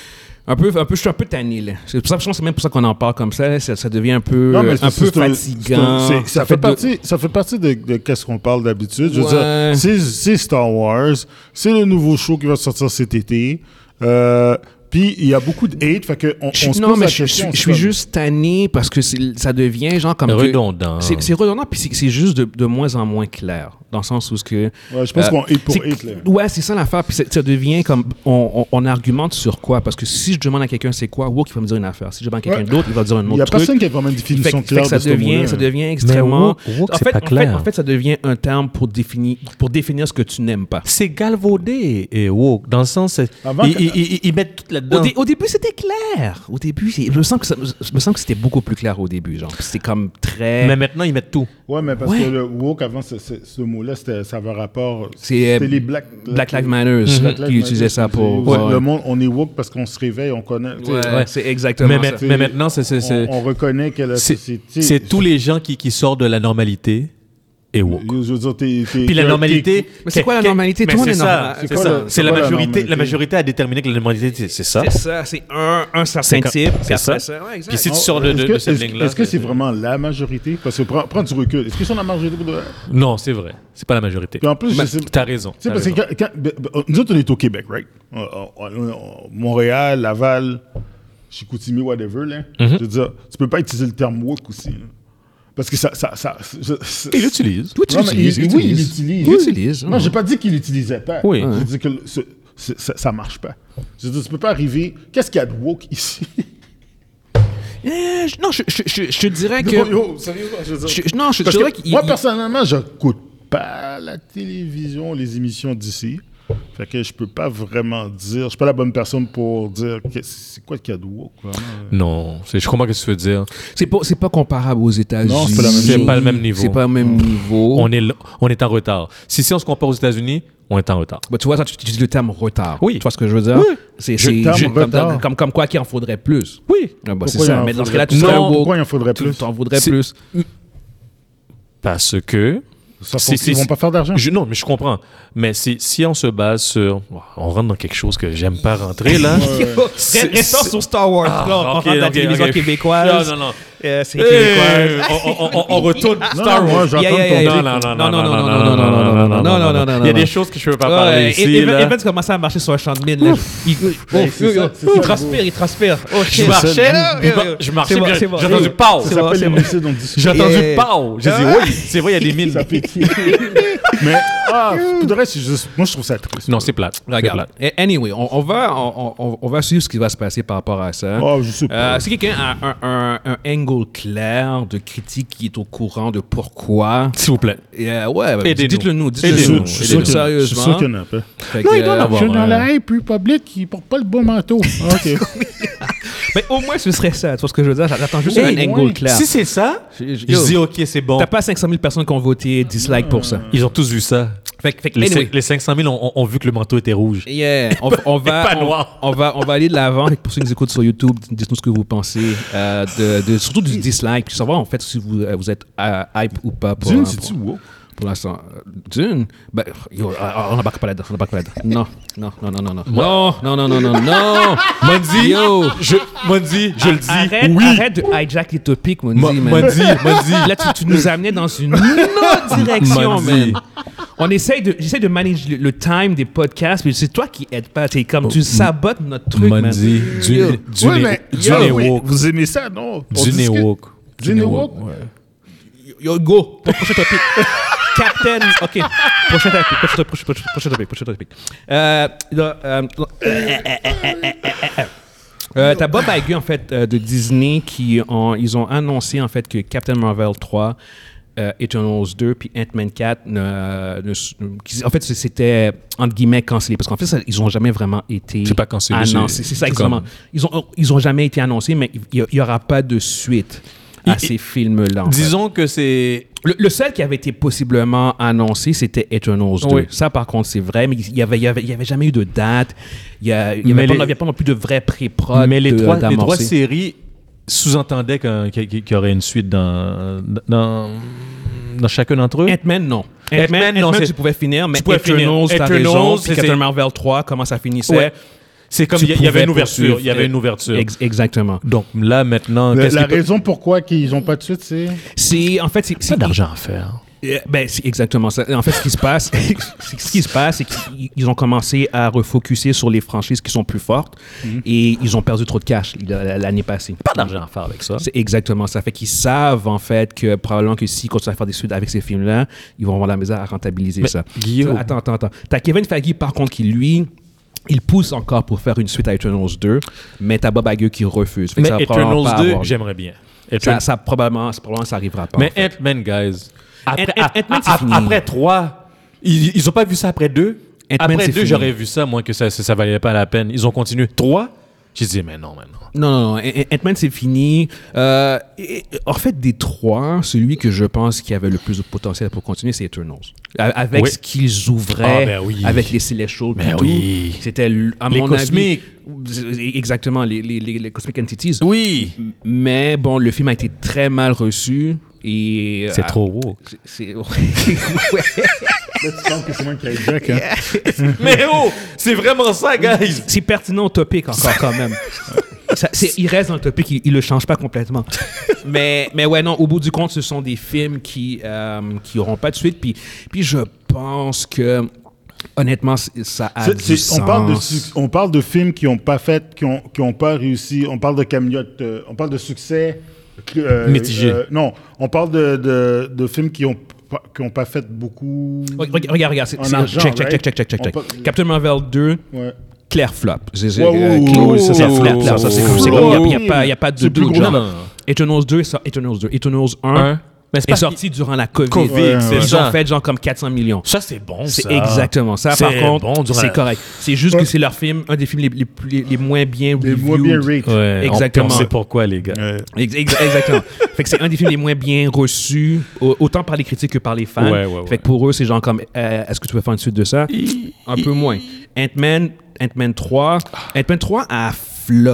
un peu, un peu, je suis un peu tanné là. C'est pour ça, je pense que c'est même pour ça qu'on en parle comme ça. Ça, ça devient un peu, Non, mais un c'est- peu c'est un- fatigant. c'est un- c'est- ça, fait de- partie, ça fait partie de, de qu'est-ce qu'on parle d'habitude. Je veux Ouais. dire, c'est, c'est Star Wars, c'est le nouveau show qui va sortir cet été. Euh, Puis il y a beaucoup de hate, fait que on, Je- on se non, pose mais la je, question. je- je c'est suis comme- juste tanné parce que c'est- ça devient genre comme. que- Redondant. C'est c'est redondant, puis c'est- c'est juste de, de moins en moins clair. Dans le sens où ce que. Ouais, je pense Euh, qu'on hate pour c'est- hate, là. Ouais, c'est ça l'affaire. Puis c'est- ça devient comme. On, on, on argumente sur quoi? Parce que si je demande à quelqu'un c'est quoi, Wook, il va me dire une affaire. Si je demande à quelqu'un Ouais. d'autre, il va dire un Il autre n'y a truc. personne qui a vraiment une Fait, définition que- fait claire que ça de ce devient, mot-là. ça devient extrêmement. Wook- Wook, en, c'est fait, pas en, fait, clair. en fait, ça devient un terme pour définir, pour définir ce que tu n'aimes pas. C'est galvaudé et woke, dans le sens, c'est- Avant ils, que- ils- ils- ils mettent tout là-dedans. Au, dé- au début, c'était clair. Au début, c'est- je me sens que ça- je me sens que c'était beaucoup plus clair au début, genre. C'était comme très. Mais maintenant, ils mettent tout. Ouais, mais parce Ouais. que le woke, avant, ce, ce- ce mot-là, c'était- ça avait rapport. C'est, C'était euh, les Black, Black Lives Matter Black Lives qui utilisait Matter, ça pour. Ouais, ouais. Le monde, on est woke parce qu'on se réveille, on connaît. tu sais, Ouais, Ouais. c'est exactement Mais, ça. ma- mais maintenant, c'est c'est- c'est- On, on reconnaît que la c'est- société. c'est tous les gens qui, qui sortent de la normalité et woke. Je veux dire, t'es- t'es- Puis la t'es- normalité. t'es- Mais c'est quoi la que- normalité? mais Tout le monde c'est est ça, normal. C'est C'est quoi ça. la- C'est c'est la quoi la majorité. normalité? La majorité a déterminé que la normalité, c'est- c'est ça. C'est ça, c'est un, un certain C'est comme- type. c'est puis après ça. ouais, exact. Puis si tu Oh, sors de, de, est-ce que- de cette est-ce- ligne-là. Est-ce que c'est vraiment la majorité? Parce que prends, prends du recul. Est-ce qu'ils sont la majorité pour de vrai? Non, c'est vrai. C'est pas la majorité. Puis en plus, je Mais sais- t'as raison. Tu sais, t'as parce que raison. quand, quand- ben, ben, nous autres, on est au Québec, right? On- on- on- Montréal, Laval, Chicoutimi, whatever, là. Mhm. Je veux dire, tu peux pas utiliser le terme woke aussi. là. Parce que ça. ça, ça je- c'est- Il l'utilise. Toi, tu Non, mais l'utilises, il- il oui, il l'utilise. l'utilise. Il l'utilise. Non, j'ai pas dit qu'il l'utilisait pas. Oui. J'ai dit que le- ce- ce- ça, ça marche pas. Je veux dire, tu peux pas arriver. Qu'est-ce qu'il y a de woke ici? Eh, je- non, je, je, je, je te dirais que. Yo, yo, sérieusement, je veux dire. je- non, je te Parce dirais que qu'il. moi, il- personnellement, je n'écoute pas la télévision, les émissions d'ici. Fait que je peux pas vraiment dire. Je suis pas la bonne personne pour dire que- c'est quoi qu'il y a de woke, vraiment. Non, c'est- je comprends ce que tu veux dire. C'est pas, c'est pas comparable aux États-Unis. Non, c'est pas la même C'est chose. pas le même niveau. C'est pas le même niveau. On est, là- on est en retard. Si, si on se compare aux États-Unis, on est en retard. Bah, tu vois, toi, tu utilises le terme retard. Oui. Tu vois ce que je veux dire? Oui. C'est, Je- c'est terme comme, retard. comme, comme quoi qu'il en faudrait plus. Oui. Ah, bah, c'est Pourquoi il ça. en Mais dans ce faudrait cas-là, tu plus? serais Non, woke. pourquoi il en faudrait Tu plus? t'en voudrais C'est- plus. Parce que. Ça C'est- font- c'est- ils vont pas faire d'argent. Je- non, mais je comprends. Mais si, si on se base sur. On rentre dans quelque chose que j'aime pas rentrer, là. Ouais. C'est- Restons c'est- sur Star Wars. Ah, là, on ok, rentre dans la ok, télévision ok. québécoise. Non, non, non. Euh, c'est Hey, québécois. on, on- on- on retourne Non, Star non, moi, Wars. j'entends Yeah, yeah, ton yeah, truc. Non, non, non, Non, non, non, non, non, non, non, non, non, non, non, non, non, Il y a non. des choses que je veux pas parler Ouais, ici. Evan, là. Evan commençait à marcher sur un champ de mine. Là. Il, oh, Ben, c'est yo, yo, ça, c'est il ça, transpire, il transpire. Oh, Je shit. marchais là, Yo, yo, je marchais c'est bon, bien. c'est bon. J'ai entendu Yo, pow. c'est Ça bon, s'appelle c'est les bon. lucide, on dit. J'ai entendu Yeah. pow. J'ai dit Ah. oui, c'est vrai, il y a des mines. Ça pétille. Mais, ah, pour de vrai, c'est juste. Moi, je trouve ça triste. Non, c'est plate. C'est Regarde. plate. Eh, Anyway, on, on va, on, on, on va suivre ce qui va se passer par rapport à ça. Oh, je sais pas. Euh, si quelqu'un a un, un, un angle clair de critique qui est au courant de pourquoi, S'il vous plaît. euh, ouais, bah, Aidez-nous. dites-le nous, Je dites-le suis nous, sûr- je suis Aidez-nous. sûr qu'il y en a- je suis Sérieusement. sûr qu'il y en a pas. Fait Non, que, il doit en euh, avoir. Je suis dans ouais. la hype public qui porte pas le bon manteau. Ah, ok. Mais au moins, ce serait ça. Tu vois ce que je veux dire? J'attends juste Hey, un angle ouais. clair. Si c'est ça, Je- je yo, dis ok, c'est bon. T'as pas cinq cent mille personnes qui ont voté dislike pour ça. Ils ont tous vu ça. Fait, que- fait que, Les, anyway, cin- les cinq cent mille ont, ont- ont vu que le manteau était rouge. yeah, on, on va, Pas on, noir. on va, on va aller de l'avant. Fait que pour ceux qui nous écoutent sur YouTube, dites-nous ce que vous pensez, euh, de, de, surtout du dislike, puis savoir en fait si vous, euh, vous êtes euh, hype ou pas pour, Dune, euh, c'est-tu pour, woke? pour l'instant. Euh, Dune, ben, yo, euh, on n'embarque pas là-dedans, on n'embarque pas là-dedans. Non, non, non, non, non, non, non, non, non, non, non, non. Mondi, Yo. je, Mondi, je le dis. Arrête, oui. arrête de hijack les topics, Mondi, Mo- man. Mondi, Mondi. Là, tu, tu nous amenais dans une autre direction, Mondi. man. On essaye de, j'essaie de manager le, le time des podcasts, mais c'est toi qui aide pas. T'es comme, tu sabotes notre truc, man. Mondi, Yo. Dune Dune Ouais, est- mais Dune yo, est oui, woke. vous aimez ça, non? On Dune est discute. woke. Dune est woke? Yo, go, ton prochain topic. Captain, ok. Prochain topic, prochain topic, prochain, prochain topic, prochain topic. Euh, là, euh, euh, t'as Bob Iger, en fait, euh, de Disney, qui ont, ils ont annoncé, en fait, que Captain Marvel trois, euh, Eternals deux, puis Ant-Man quatre, ne, ne, qui- en fait, c'était, entre guillemets, cancellé. Parce qu'en fait, ça, ils n'ont jamais vraiment été C'est pas cancellé, annoncés. c'est- C'est ça, c'est exactement. comme- Ils ont, ils ont jamais été annoncés, mais il n'y aura pas de suite à Il- ces films-là. en fait. Disons que c'est. Le, le seul qui avait été possiblement annoncé, c'était Eternals deux. Oui. Ça, par contre, c'est vrai, mais il n'y avait, il y avait, il y avait jamais eu de date. Il n'y avait, Mais pas- les- il y avait pas non plus de vrai pré-prod. Mais les de- trois, les d'amorcer. trois séries sous-entendaient qu'un- qu'il qu'il y aurait une suite dans, dans, dans chacun d'entre eux. Ant-Man, non. Ant-Man, Ant-Man, non, Ant-Man, c'est- tu pouvais finir, mais tu pouvais Eternals, finir. t'as Eternals, raison. Puis c'est- Captain c'est- Marvel trois, comment ça finissait. Ouais. C'est comme Tu il y, il y avait pouvais une ouverture. poursuivre. Il y avait une ouverture. Ex- exactement. Donc là, maintenant, La, qu'est-ce la qu'ils peuvent- raison pourquoi ils n'ont pas de suite, c'est. C'est, en fait, c'est... pas c'est- d'argent à faire. Euh, Ben, c'est exactement ça. En fait, ce qui se passe, c'est- ce qui se passe, c'est qu'ils ils ont commencé à refocuser sur les franchises qui sont plus fortes et ils ont perdu trop de cash l- l'année passée. Pas d'argent à faire avec ça. C'est exactement ça. Fait qu'ils savent, en fait, que probablement que s'ils continuent à faire des suites avec ces films-là, ils vont avoir la misère à rentabiliser Mais, ça. Guillaume- Attends, attends, attends. T'as Kevin Feige, par contre, qui, lui, il pousse encore pour faire une suite à Eternals deux, mais t'as Bob Iger qui refuse. Fait que Mais ça va probablement Eternals pas deux, avoir- j'aimerais bien. Ça, Eternals- ça, probablement, ça, probablement, ça arrivera pas. Mais en fait. Ant-Man, guys. Après, Ant- Ant- Ant-Man, c'est a- a- fini. après trois, ils, ils ont pas vu ça après deux. Ant-Man, Après c'est deux, fini. j'aurais vu ça, moi, que ça, ça, ça valait pas la peine. Ils ont continué. Trois, j'ai dit, mais non, mais non. Non, non, non. Ant- Ant-Man, c'est fini. Euh, et- en fait, des trois, celui que je pense qui avait le plus de potentiel pour continuer, c'est Eternals. A- Avec Oui. ce qu'ils ouvraient, Ah, ben oui. avec les Celestials, Ben et tout, oui. c'était, l- à Les mon cosmiques. avis... Exactement, les, les, les, les Cosmic Entities. Oui. Mais bon, le film a été très mal reçu. Et, C'est euh, trop beau. c'est- C'est... Là, tu penses que c'est moi qui ai Jack, hein? Mais oh, c'est vraiment ça, guys. C'est pertinent au topic encore quand même. Ça, c'est, il reste dans le topic, il, il le change pas complètement. mais, mais ouais, non, au bout du compte, ce sont des films qui euh, qui auront pas de suite. Puis, puis je pense que, honnêtement, c- ça a C'est- du c'est- sens. on, parle de, suc- on parle de films qui n'ont pas fait, qui ont, qui ont pas réussi. On parle de cagnotte, euh, on parle de succès. euh, Mitigé. euh, non, on parle de, de, de films qui n'ont pas, qui ont pas fait beaucoup. Re- Regarde, regarde, regarde. C'est, En c'est- argent, check, check, right? check, check, check, check, On check. peut- Captain Marvel deux, Ouais. clair flop. C'est, c'est, Ouais, euh, ouais, clair- ouais, c'est ouais, clair ouais, flop, là. Ça, c'est, ouais, c'est ouais, comme, il ouais, n'y a, pas- y a pas de c'est plus doute. gros. genre. Non, non, non. Eternals deux, ça, Eternals deux. Eternals un Un. Mais c'est est pas sorti durant la COVID. COVID, Ouais, c'est ouais. Ils ça. ont fait genre comme quatre cents millions. Ça, c'est bon, C'est ça. exactement ça. C'est Par contre, bon durant c'est la- correct. C'est juste Ouais. que c'est leur film, un des films les, les, plus- les, les moins bien Des reviewed. moins bien rated. Ouais, Exactement. On, on sait pourquoi, les gars. Ouais. Ex- ex- exactement. Fait que c'est un des films les moins bien reçus, au- autant par les critiques que par les fans. Ouais, ouais, ouais. Fait que pour eux, c'est genre comme, euh, est-ce que tu veux faire une suite de ça? Un peu moins. Ant-Man, Ant-Man trois. Ant-Man trois a flopé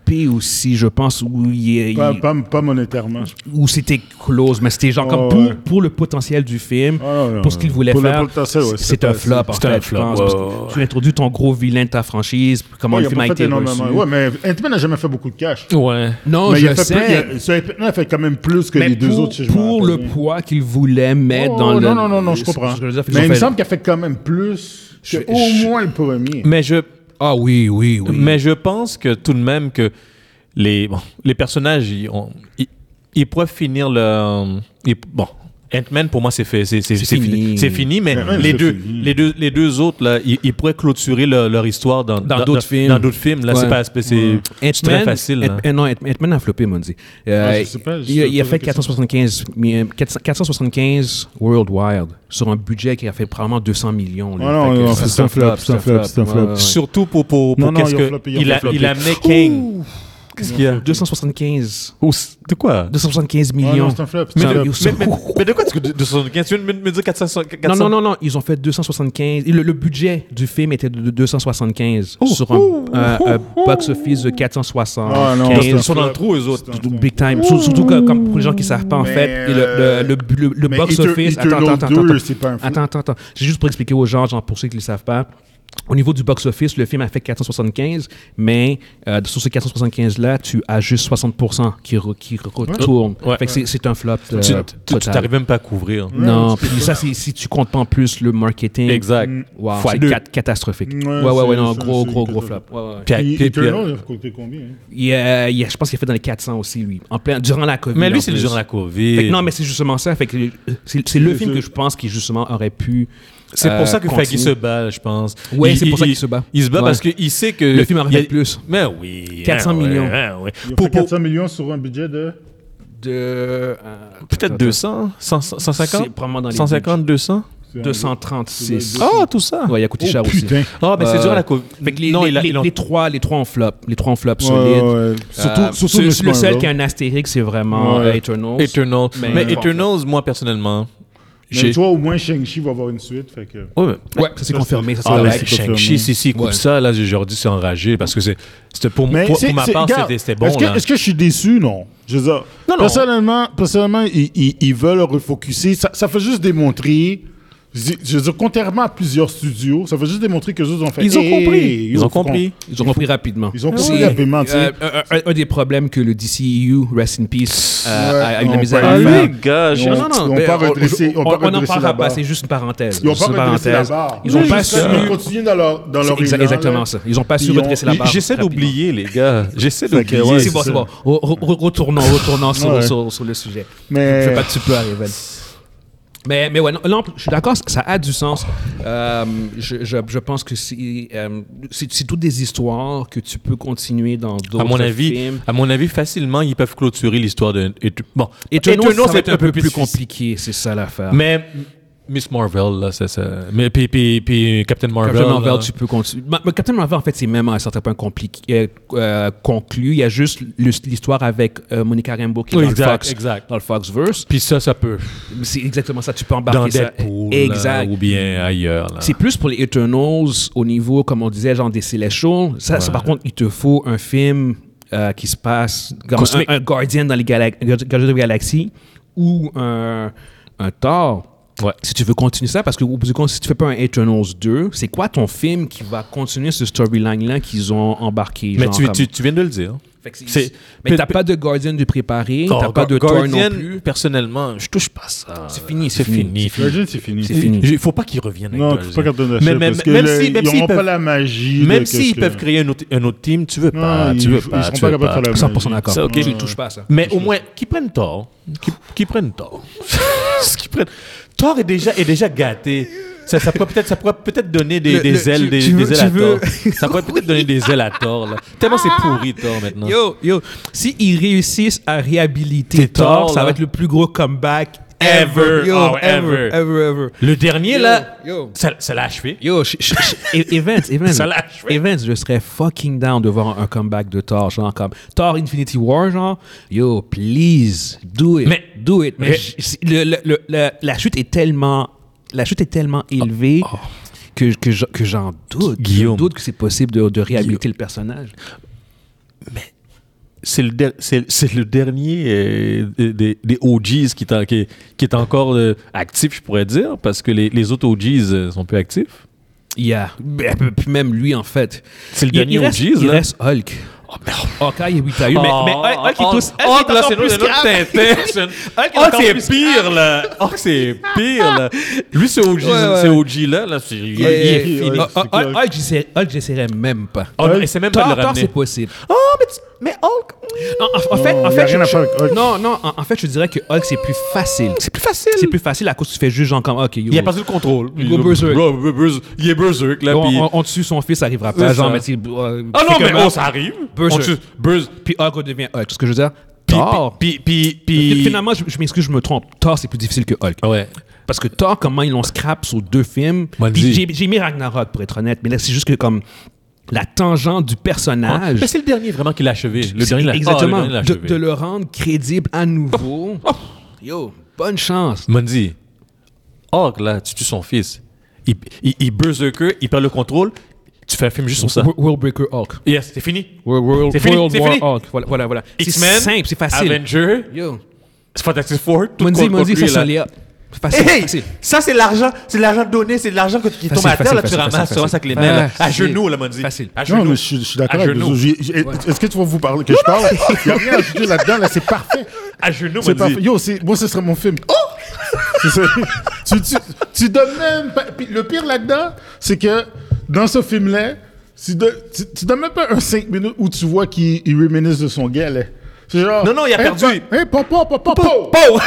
floppé aussi, je pense, où, il, Pas, il, pas, pas monétairement. où c'était close, mais c'était genre Oh, comme pour, ouais. pour le potentiel du film, Ah, non, non, pour ce qu'il voulait pour le faire, potentiel, ouais, c'est c'est un pas- flop en c'est fait, un je flop, pense. ouais, parce que ouais, ouais. tu introduis ton gros vilain de ta franchise, comment Ouais, le il film a a pas été fait énormément. reçu. Ouais, mais Ant-Man n'a jamais fait beaucoup de cash. Ouais. Non, mais je il a fait sais. plus, il a, sur Ant-Man a fait quand même plus que mais les deux pour, autres, si je me pour rappelle le bien. poids qu'il voulait mettre Oh, dans non, le... non, non, non, je comprends. ce que je veux dire, c'est qu'ils Mais ont il me fait- semble qu'il a fait quand même plus Je- que au je- moins le premier. Mais je, Ah oui, oui, oui. mais je pense que tout de même que les, bon, les personnages, ils, ont, ils, ils pourraient finir le... ils- bon, Ant-Man, pour moi, c'est fait. C'est, c'est, C'est c'est fini. fini. C'est fini, mais Ant-Man, les c'est deux, fini. les, deux, les deux autres, là, ils, ils pourraient clôturer leur, leur histoire dans, Dans d'autres films. Dans d'autres films. Là, Ouais. c'est, pas, c'est, c'est c'est très facile. là. Ant- non, Ant- Ant-Man a floppé, m'ont dit. Euh, Ah, je sais pas, je il, a- sais il a pas fait la question. quatre cent soixante-quinze, mi- quatre cent soixante-quinze worldwide sur un budget qui a fait probablement deux cents millions. lui. Ah non, Fait que non, ça, c'est un flop, c'est un flop, c'est un Ouais, flop. ouais, ouais. Surtout pour, pour, pour Non, non, qu'est-ce ils ont que... floppé, ils ont il, a, floppé. il a amené King. Qu'est-ce qu'il y a? deux cent soixante-quinze. Oh, c'est- de quoi? deux cent soixante-quinze Ah millions. non, c'est un flop. c'est Mais, un de, flop. mais, mais, mais de quoi tu deux cent soixante-quinze? Tu viens de me, me dire quatre cents? quatre Non, cents? non, non, non, ils ont fait deux cent soixante-quinze. Le, le budget du film était de deux cent soixante-quinze Oh, sur un, oh, un- oh, un box-office de quatre cent soixante. Ah non, quinze. c'est un Ils sont dans le flop. trou, eux autres. C'est un flop. Big time. Sur- Surtout que, comme pour les gens qui ne savent pas, en Mais, fait, et le, le, le, le, le Mais box-office. Eter- Attends, Eternal attends, attends. deux, attends. c'est pas un flop. Attends, attends, attends. C'est juste pour expliquer aux gens, genre pour ceux qui ne le savent pas. Au niveau du box-office, le film a fait quatre cent soixante-quinze, mais euh, sur ces quatre cent soixante-quinze-là, tu as juste soixante pour cent qui, re, qui retournent. Ouais. Fait que c'est, c'est un flop euh, Tu- tu- Tu total. t'arrives même pas à couvrir. Non, Ouais, puis ça, c'est si tu comptes pas en plus le marketing. Exact. Wow, Fois c'est deux. cat- catastrophique. Ouais, Ouais, ouais, ouais, c'est- non, c'est- gros, c'est gros, gros flop. catastrophique. Ouais, ouais. Puis, Puis puis- puis- Eternal, il a coûté combien? hein? Il, euh, il a- je pense qu'il a fait dans les quatre cents aussi, lui. En plein, durant la COVID. mais lui, en c'est plus. durant la Fait COVID. que non, mais c'est justement ça. Fait que euh, c'est, c'est le C'est- film c'est- que je pense qui, justement, aurait pu. C'est euh, pour ça que Faggy continuer. se bat, je pense. Ouais, Il- c'est pour ça il- qu'il se bat. Il se bat Ouais. parce qu'il sait que... Le film aurait il y a- fait plus. Mais oui. quatre cents hein, ouais, millions. hein, ouais. Il a Pour- fait pour- quatre cents millions sur un budget de... De. euh, Peut-être attends, deux cents, cent, cent cinquante, C'est probablement dans les cent cinquante, deux cents. c'est un- deux cent trente-six. Ah, tout ça. Ouais, il a coûté Oh, cher aussi. putain. Ah, mais c'est Euh, durant la COVID. Fait que les, non, les, il a, les, il a- les trois, les trois ont flop. Les trois ont flop Ouais, solides. ouais. Surtout, Euh, surtout ce- Miss le seul Marvel. qui a un astérix, c'est vraiment Ouais. euh, Eternals. Eternal. Mais- Mais, Ouais. Eternals, moi, personnellement... Mais j'ai- tu vois, au moins, Shang-Chi va avoir une suite. Fait que... Ouais, mais- Ouais, ça c'est Ça, confirmé. Ça, c'est Ah, mais correct. c'est Shang-Chi, confirmé. si, si, écoute Ouais. ça, là, j'ai dit c'est enragé parce que c'est, c'était pour, Mais pour, c'est- pour ma c'est- part, regarde, c'était, c'était bon. Est-ce que, là. est-ce que je suis déçu? Non. Je veux dire, Non, non. personnellement, personnellement ils, ils, ils veulent refocuser. Ça, ça fait juste démontrer. Je je veux dire, contrairement à plusieurs studios, ça fait juste démontrer que les autres ont fait. Ils ont Hey, compris. Ils ont faut compris. Ils ont compris rapidement. Ils ont compris C'est, rapidement, tu sais. euh, un, un- un des problèmes que le D C E U, Rest in Peace, euh, Ouais, a, a eu de on la misère peut- à Ah, Ils faire. les gars, j'ai- ont- Non, non, non. Ils ont mais pas on- redressé- ils ont on- pas on n'en redressé parlera la pas, barre. c'est juste une parenthèse. Ils n'ont Juste pas une redressé la parenthèse. barre. Ils ont Oui, pas c'est ça. su- Ils continuent dans leur, dans C'est leur exa- élan, exactement là. ça. Ils n'ont pas su Ils ont- redresser la J- barre. J'essaie rapidement. d'oublier, les gars. J'essaie Fait que, d'oublier. ouais, C'est bon, c'est c'est bon. ça. Re- re- Retournons, retournons sur, Ouais. sur, sur le sujet. Mais- Je veux pas que tu pleures, Evan. Mais, mais ouais, non, non, je suis d'accord, ça a du sens. Euh, je, je, je pense que c'est, euh, c'est, c'est toutes des histoires que tu peux continuer dans d'autres À mon avis, films. à mon avis, facilement, ils peuvent clôturer l'histoire de. et- Bon, Eternals, ça va c'est être un peu plus compliqué, c'est ça l'affaire. Mais Miss Marvel, là, c'est ça. Mais puis, puis, puis Captain Marvel. Captain Marvel, là. tu peux continuer. Ma- mais Captain Marvel, en fait, c'est même à un certain point compliqué, euh, euh, conclu. Il y a juste le- l'histoire avec euh, Monica Rambeau qui est Oui, dans, exact, le Fox, exact. dans le Foxverse. Puis ça, ça peut. C'est exactement ça. Tu peux embarquer Dans ça. Deadpool. là, Exact. ou bien ailleurs. Là. C'est plus pour les Eternals au niveau, comme on disait, genre des Celestials. Ça, ça, Ouais. par contre, il te faut un film euh, qui se passe comme Cosmique. un, un Guardian dans les galax- Gardiens de la Galaxie ou un, un Thor. Ouais. Si tu veux continuer ça, parce que au bout du compte, si tu fais pas un Eternals deux, c'est quoi ton film qui va continuer ce storyline-là qu'ils ont embarqué? Mais genre tu, comme- tu, tu viens de le dire. Fait que c'est- c'est- mais t'as pe- pas de Guardian de préparé, Oh, t'as pas de Gu- Thor Guardian, non plus. personnellement, je touche pas ça. C'est fini, c'est c'est fini. fini. C'est Virgin, c'est fini. C'est fini. Il faut pas qu'ils reviennent avec Non, Guardian. tu peux pas garder la Mais- mais- parce que même le- si- même ils s'ils n'auront pas peuvent- la magie. de Même qu'est-ce s'ils que- peuvent créer un autre, un autre team, tu veux pas. Non, tu ils- veux ils pas. seront tu pas veux capables de faire la cent pour cent magie. d'accord. Ça, ok. Tu Ouais. ne touches pas à ça. Mais au moins, qu'ils prennent Thor. Qu'ils qu'ils prennent Thor. Qu'ils prennent... Thor est déjà, est déjà gâté. Ça, ça pourrait peut-être, ça pourrait peut-être donner des, Le- des le- ailes, tu- des, tu des veux- ailes tu à veux- Thor. Ça pourrait peut-être donner des ailes à Thor. Là. Tellement c'est pourri Thor maintenant. Yo, yo, si ils réussissent à réhabiliter T'es Thor, Thor, ça là. va être le plus gros comeback Ever. ever. Yo, Oh, ever, ever. ever, ever. Le dernier Yo, là, yo. ça, ça l'a achevé. Yo, je- je- je- E- Evans, Evans, Ça l'a achevé. Evans, je serais fucking down de voir un, un comeback de Thor, genre comme Thor Infinity War, genre, yo, please, do it, Mais- do it. Mais mais- j- le- le- le- le- la chute est tellement, la chute est tellement élevée que, que, je- que j'en doute. Guillaume. Je doute que c'est possible de, de réhabiliter le personnage. c'est le, der- c'est, c'est le dernier euh, des, des O Gs qui, est, qui, qui est encore euh, actif, je pourrais dire, parce que les, les autres O Gs euh, sont peu actifs. Yeah. Puis même lui, en fait. C'est le Il, dernier il reste, O Gs, il là. reste Hulk. Oh, merde. Hulk, il est huit mais, mais Hulk, Hulk, il est tous- Hulk, il est là, encore c'est plus notre grave. Tintin. Hulk est Hulk, encore c'est plus pire, là. Hulk, c'est pire, là. Lui, ce O G, Ouais, ouais. ce O G, là, là, c'est, il, Yeah, il est yeah, fini. yeah. c'est Hulk, clair. Hulk, j'essaierais- Hulk, j'essaierais même pas. Oh, non, essaie même pas de Thor, le Thor, ramener. c'est possible. Oh, mais, tu- mais Hulk, Non, en, en fait, Non, en y a fait, rien à je- faire avec Hulk. non, non, en, en fait, je dirais que Hulk, c'est plus facile. c'est plus facile. C'est plus facile à cause que tu fais juste genre comme, OK, yo, Il a passé le contrôle. Il go berserk. Bro, bro, berserk. Il est berserk, là. on, puis... on, on tue son fils, ça arrivera pas. C'est Genre, ça. mais tu euh, Ah non, fait mais comment? oh, ça arrive. Berserk. On tue- Berserk. Puis Hulk redevient Hulk. Ce que je veux dire, Puis, Thor. puis, puis, Puis, puis... Finalement, je, je m'excuse, je me trompe. Thor, c'est plus difficile que Hulk. Ouais. Parce que Thor, comment ils l'ont scrap sur deux films. Moi, Puis dis. j'ai, j'ai mis Ragnarok, pour être honnête. Mais là, c'est juste que comme la tangente du personnage. Mais c'est le dernier vraiment qui l'a achevé. Le c'est- dernier l'a- exactement. Ah, le dernier l'a de, achevé. de le rendre crédible à nouveau. Yo, bonne chance. Mundi, Hulk, là, tu tues son fils. Il, il, il berserker, il perd le contrôle. Tu fais un film juste sur ça. Wo- World Breaker Hulk. Yes, c'est fini. World, World, C'est fini, World c'est War fini. Hulk. Voilà, voilà. voilà. C'est X-Men, simple, c'est facile. Avenger, Yo. Fantastic Four, tout Mondi, contre- Mondi, contre ça, lui, ça là. l'est. Facile, Hey, facile. ça c'est l'argent, c'est de l'argent donné, c'est de l'argent que- qui tombe Facile, à terre, facile, là, tu facile, ramasses, facile, tu ramasses avec les facile. mains, là. À Facile. genoux, là, Mundi. Facile. À Non, genoux. mais je, je suis d'accord À avec genoux. vous. J'ai- j'ai- Est-ce que tu vas vous parler que je parle? Il n'y a rien à ajouter là-dedans, là, c'est parfait. À genoux, C'est parfait. Mundi. Yo, c'est- moi, ce serait mon film. Oh! C'est ça. tu, tu, tu donnes même pas. Puis le pire là-dedans, c'est que dans ce film-là, tu, donnes- tu, tu donnes même pas un cinq minutes où tu vois qu'il il réminisce de son gars, là. C'est genre. Non, non, il a Hey, perdu. pa- Hey, papa, papa, papa. Pow!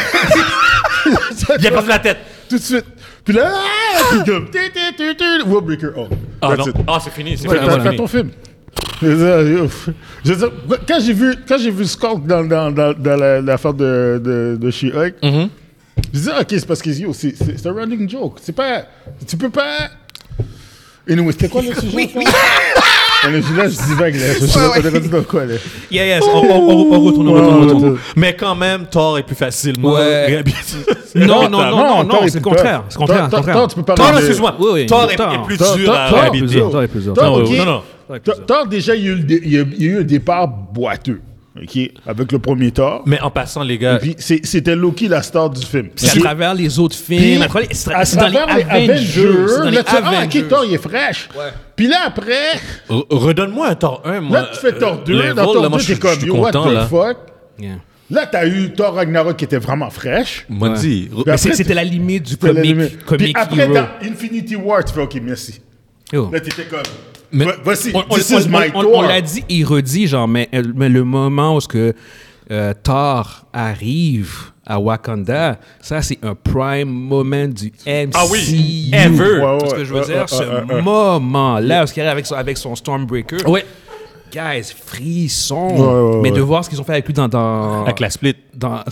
Il a perdu la tête. Tout de suite. Puis là, ah, puis comme. tu, tu, tu, tu, Will Breaker. Oh. Ah That's non, it. ah c'est fini, c'est Voilà, fini. t'as c'est fait fini. ton film. Je veux dire, yo, je veux dire, quand j'ai vu, quand j'ai vu Skulk dans, dans, dans, dans la- l'affaire de, de, de She-Hulk, Mhm. je disais, ok, c'est parce que yo, c'est, c'est, c'est un running joke. C'est pas. Tu peux pas. Anyway, c'était quoi le sujet? Oui, oui. On est là, je divague, là. Je sais pas, on est rendu dans quoi, là? Yeah, yes, on, on, on, on retourne, on Ouais, retourne, on ouais, retourne. ouais. Mais quand même, Thor est plus facilement Ouais. réhabilité. Non, non, non, non, non, Thor est c'est le plus- contraire. C'est le contraire, Thor- le contraire. Thor, tu peux pas Thor, rendre- excuse-moi. Oui, oui, Thor est, Thor. est plus Thor- dur Thor- à Thor- réhabiliter. Thor- Thor est plus dur. Thor, Non, ok. non, non. Thor, Thor, déjà, il y, a eu le dé- il y a, il y a eu un départ boiteux, ok, avec le premier Thor. Mais en passant, les Et gars, puis, c'est- c'était Loki la star du film. C'est à Ok? travers les autres Puis, films, à travers les, c'est à c'est dans les travers les Avengers. Avengers, C'est dans les là, tu fais, ah, Avengers. ok, Thor, il est fraîche. Ouais. Puis là, après, re- redonne-moi un Thor un, moi. là, tu fais Thor deux. Level, Dans là, Thor moi, deux, je t'es suis- comme, je suis yo, what content, the là. fuck? Yeah. Là, t'as eu Thor Ragnarok qui était vraiment fraîche. Moi, dis. Puis Mais c'est- après, c'était la limite du C'était la comic, limite. comic Puis après, hero. dans Infinity War, tu fais, ok, merci. Yo. Là, t'étais comme, Mais- vo- voici, On, on- this on- is my on- Thor. on l'a dit et redit, genre, mais, euh, mais le moment où ce que, euh, Thor arrive à Wakanda, ça, c'est un prime moment du M C U. Ah oui, ever. Ouais, ouais, C'est ce que je veux ouais, dire, ouais, ce ouais, ouais. moment-là, parce qu'il arrive avec son, avec son Stormbreaker. Ouais. Guys, frisson. Ouais, ouais, mais ouais. de voir ce qu'ils ont fait avec lui dans... dans Avec la split. dans...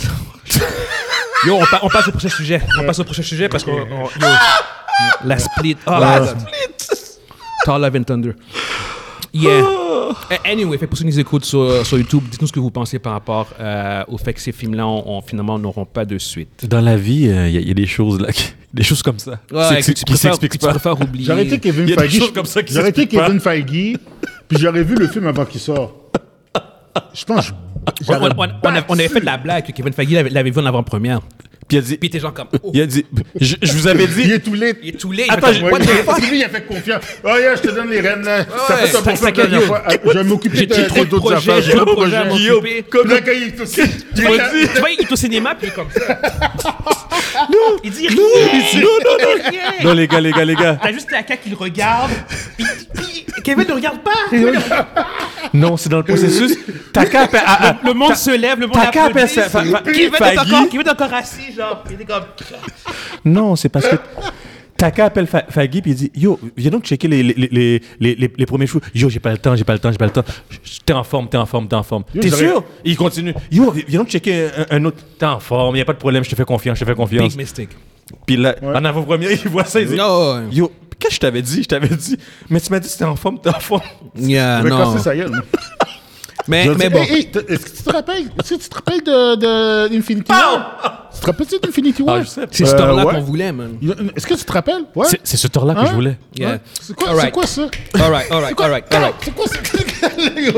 Yo, on, pa- on passe au prochain sujet. On passe au prochain sujet parce que la split. Ah, la split. Thor Love and Thunder. Yeah. A- Anyway, fait pour ceux qui nous écoutent sur, sur YouTube, dites-nous ce que vous pensez par rapport euh, au fait que ces films-là, on, on- finalement, n'auront pas de suite. Dans la vie, il y, a- y a des choses là, qui- des choses comme ça. Ouais, C'est- que tu qui préfères, s'expliquent que tu pas. préfères oublier. J'aurais été Kevin Il y a des Feige. choses comme ça qui J'aurais été s'expliquent pas. Kevin Feige, puis j'aurais vu le film avant qu'il sorte. Je pense. On, j'aurais on- on- on a- on avait fait de la blague que Kevin Feige l'avait, l'avait vu en avant-première. Puis il a dit, Puis t'es genre comme. Oh, il a dit, je, je vous avais dit, Il est tout laid. il est tout laid. Attends, il fait je- comme, what what the the fuck? Parce que lui, il a fait confiance. Oh, yeah, je te donne les rênes, là. Ça Ouais, fait un ça- bon ça- film la dernière yo, fois. Je vais m'occuper J'ai de- j'ai trop de d'autres projets, affaires. j'ai trop de projets à Guillaume, m'occuper. Comme là, quand il est aussi. Tu vois, tu vois, il est au cinéma, puis il est comme ça. Non! Il dit rien! Non, non, non, rien! non les gars, les gars, les gars, T'as juste Taka qui le regarde, puis, puis Kevin ne regarde pas! non, c'est dans le processus. Taka appelle, ah, ah, Le monde se lève, le monde Taka appelle applaudit. ça- fa- fa- Kevin est Feige. encore, Kevin est encore assis, genre, il est comme... non, c'est parce que Taka appelle Fa- Faggy puis il dit, yo, viens donc checker les, les, les, les, les, les premiers shows. Yo, j'ai pas le temps, j'ai pas le temps, j'ai pas le temps. T'es en forme, t'es en forme, t'es en forme. Yo, T'es j'aurais- sûr? Il continue. Yo, viens donc checker un, un autre. T'es en forme, y a pas de problème, je te fais confiance, je te fais confiance. Big mistake. Puis là, Ouais. en avant-première, il voit ça, il dit, Non! yo, qu'est-ce que je t'avais dit? Je t'avais dit, mais tu m'as dit que t'es en forme, t'es en forme. Yeah, Je vais non. casser sa gueule. moi. Mais, Je mais dis, bon. hey, hey, t- est-ce que tu te rappelles, est-ce que tu te rappelles de, de Infinity War? Tu te rappelles-tu d'Infinity War? Ah, je sais. C'est ce Euh, temps-là ouais. qu'on voulait, man. Est-ce que tu te rappelles? Ouais. C'est, c'est ce tort-là que Hein? je voulais. Yeah. Ouais. C'est quoi, Alright. c'est quoi ça? All right, all right, all right, all right. C'est quoi ça?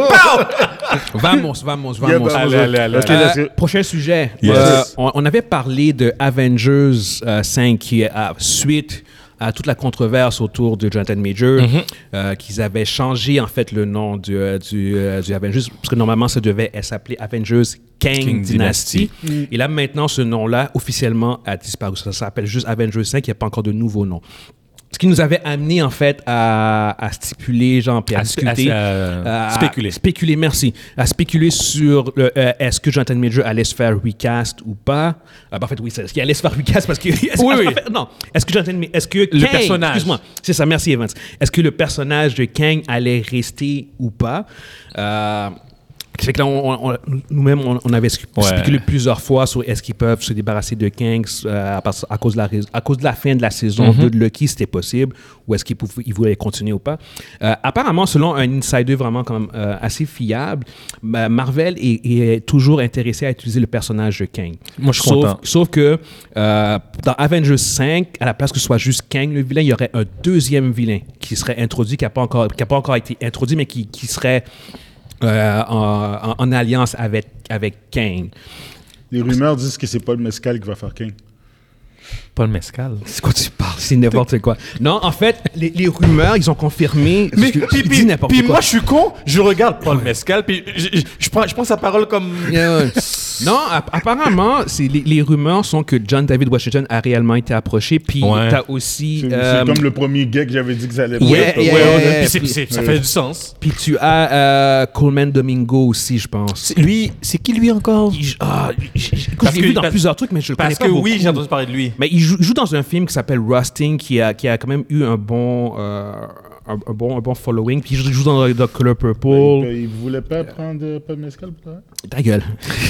Vamos, vamos, Yeah, vamos. bah, Allez, allez, allez. Ok, Euh, let's go. prochain sujet. Yes. Euh, on, on avait parlé de Avengers euh, cinq qui est à- suite à toute la controverse autour de Jonathan Major, Mm-hmm. euh, qu'ils avaient changé en fait le nom du, euh, du, euh, du Avengers, parce que normalement ça devait s'appeler Avengers Kang, King Dynasty. Dynasty. Et là maintenant ce nom-là officiellement a disparu. Ça s'appelle juste Avengers cinq, il n'y a pas encore de nouveau nom. Ce qui nous avait amené en fait à, à stipuler, genre, puis à, À- discuter, à- à spéculer. spéculer, merci, à spéculer sur le, euh, est-ce que Jonathan Major allait se faire recast ou pas. Euh, ben, en fait, oui, c'est, est-ce qu'il allait se faire recast parce que est-ce- Oui, en oui. fait, non, est-ce que Jonathan, est-ce que Le Kang- personnage. excuse-moi, c'est ça, merci Evans. Est-ce que le personnage de Kang allait rester ou pas? Euh, c'est que là, on- on- nous-mêmes, on, on avait Ouais. spéculé plusieurs fois sur est-ce qu'ils peuvent se débarrasser de Kang euh, à, part- à cause de la, rais- à cause de la fin de la saison deux de Lucky, c'était possible, ou est-ce qu'ils pouvaient, ils voulaient continuer ou pas. Euh, apparemment, selon un insider vraiment quand même, euh, assez fiable, ma- Marvel est, est toujours intéressé à utiliser le personnage de Kang. Moi, je suis sauf, content. Sauf que euh, dans Avengers cinq, à la place que ce soit juste Kang le vilain, il y aurait un deuxième vilain qui serait introduit, qui n'a pas, encore- qui a pas encore été introduit, mais qui, qui serait euh, en, en- en alliance avec, avec Kang. Les rumeurs disent que c'est pas le mescal qui va faire King. Pas le mescal. C'est quoi tu parles? C'est n'importe quoi. Non, en fait, les, les rumeurs, ils ont confirmé. Mais parce que- puis, ils puis- disent n'importe puis quoi. moi, je suis con, je regarde Paul Mescal, puis je, je, je prends, je prends sa parole comme... Yeah, ouais. Non, app- apparemment, c'est, les, les rumeurs sont que John David Washington a réellement été approché. Puis Ouais. t'as aussi. C'est euh, c'est comme le premier gay que j'avais dit que ça allait Yeah, pas. yeah, Ouais, ouais, yeah, puis c'est- puis- c'est- ça fait du sens. Puis tu as euh, Coleman Domingo aussi, je pense. C'est- Lui, c'est qui lui encore? Il- ah, je- je- je Parce l'ai que- vu dans parce- plusieurs trucs, mais je le connais Parce pas que beaucoup. oui, j'ai entendu parler de lui. Mais il joue, joue dans un film qui s'appelle Rusting, qui a, qui a quand même eu un bon, euh, un, un bon, un bon following. Puis il joue dans The Color Purple. Il, il voulait pas prendre euh, pas de mescal pour ça? Ta gueule.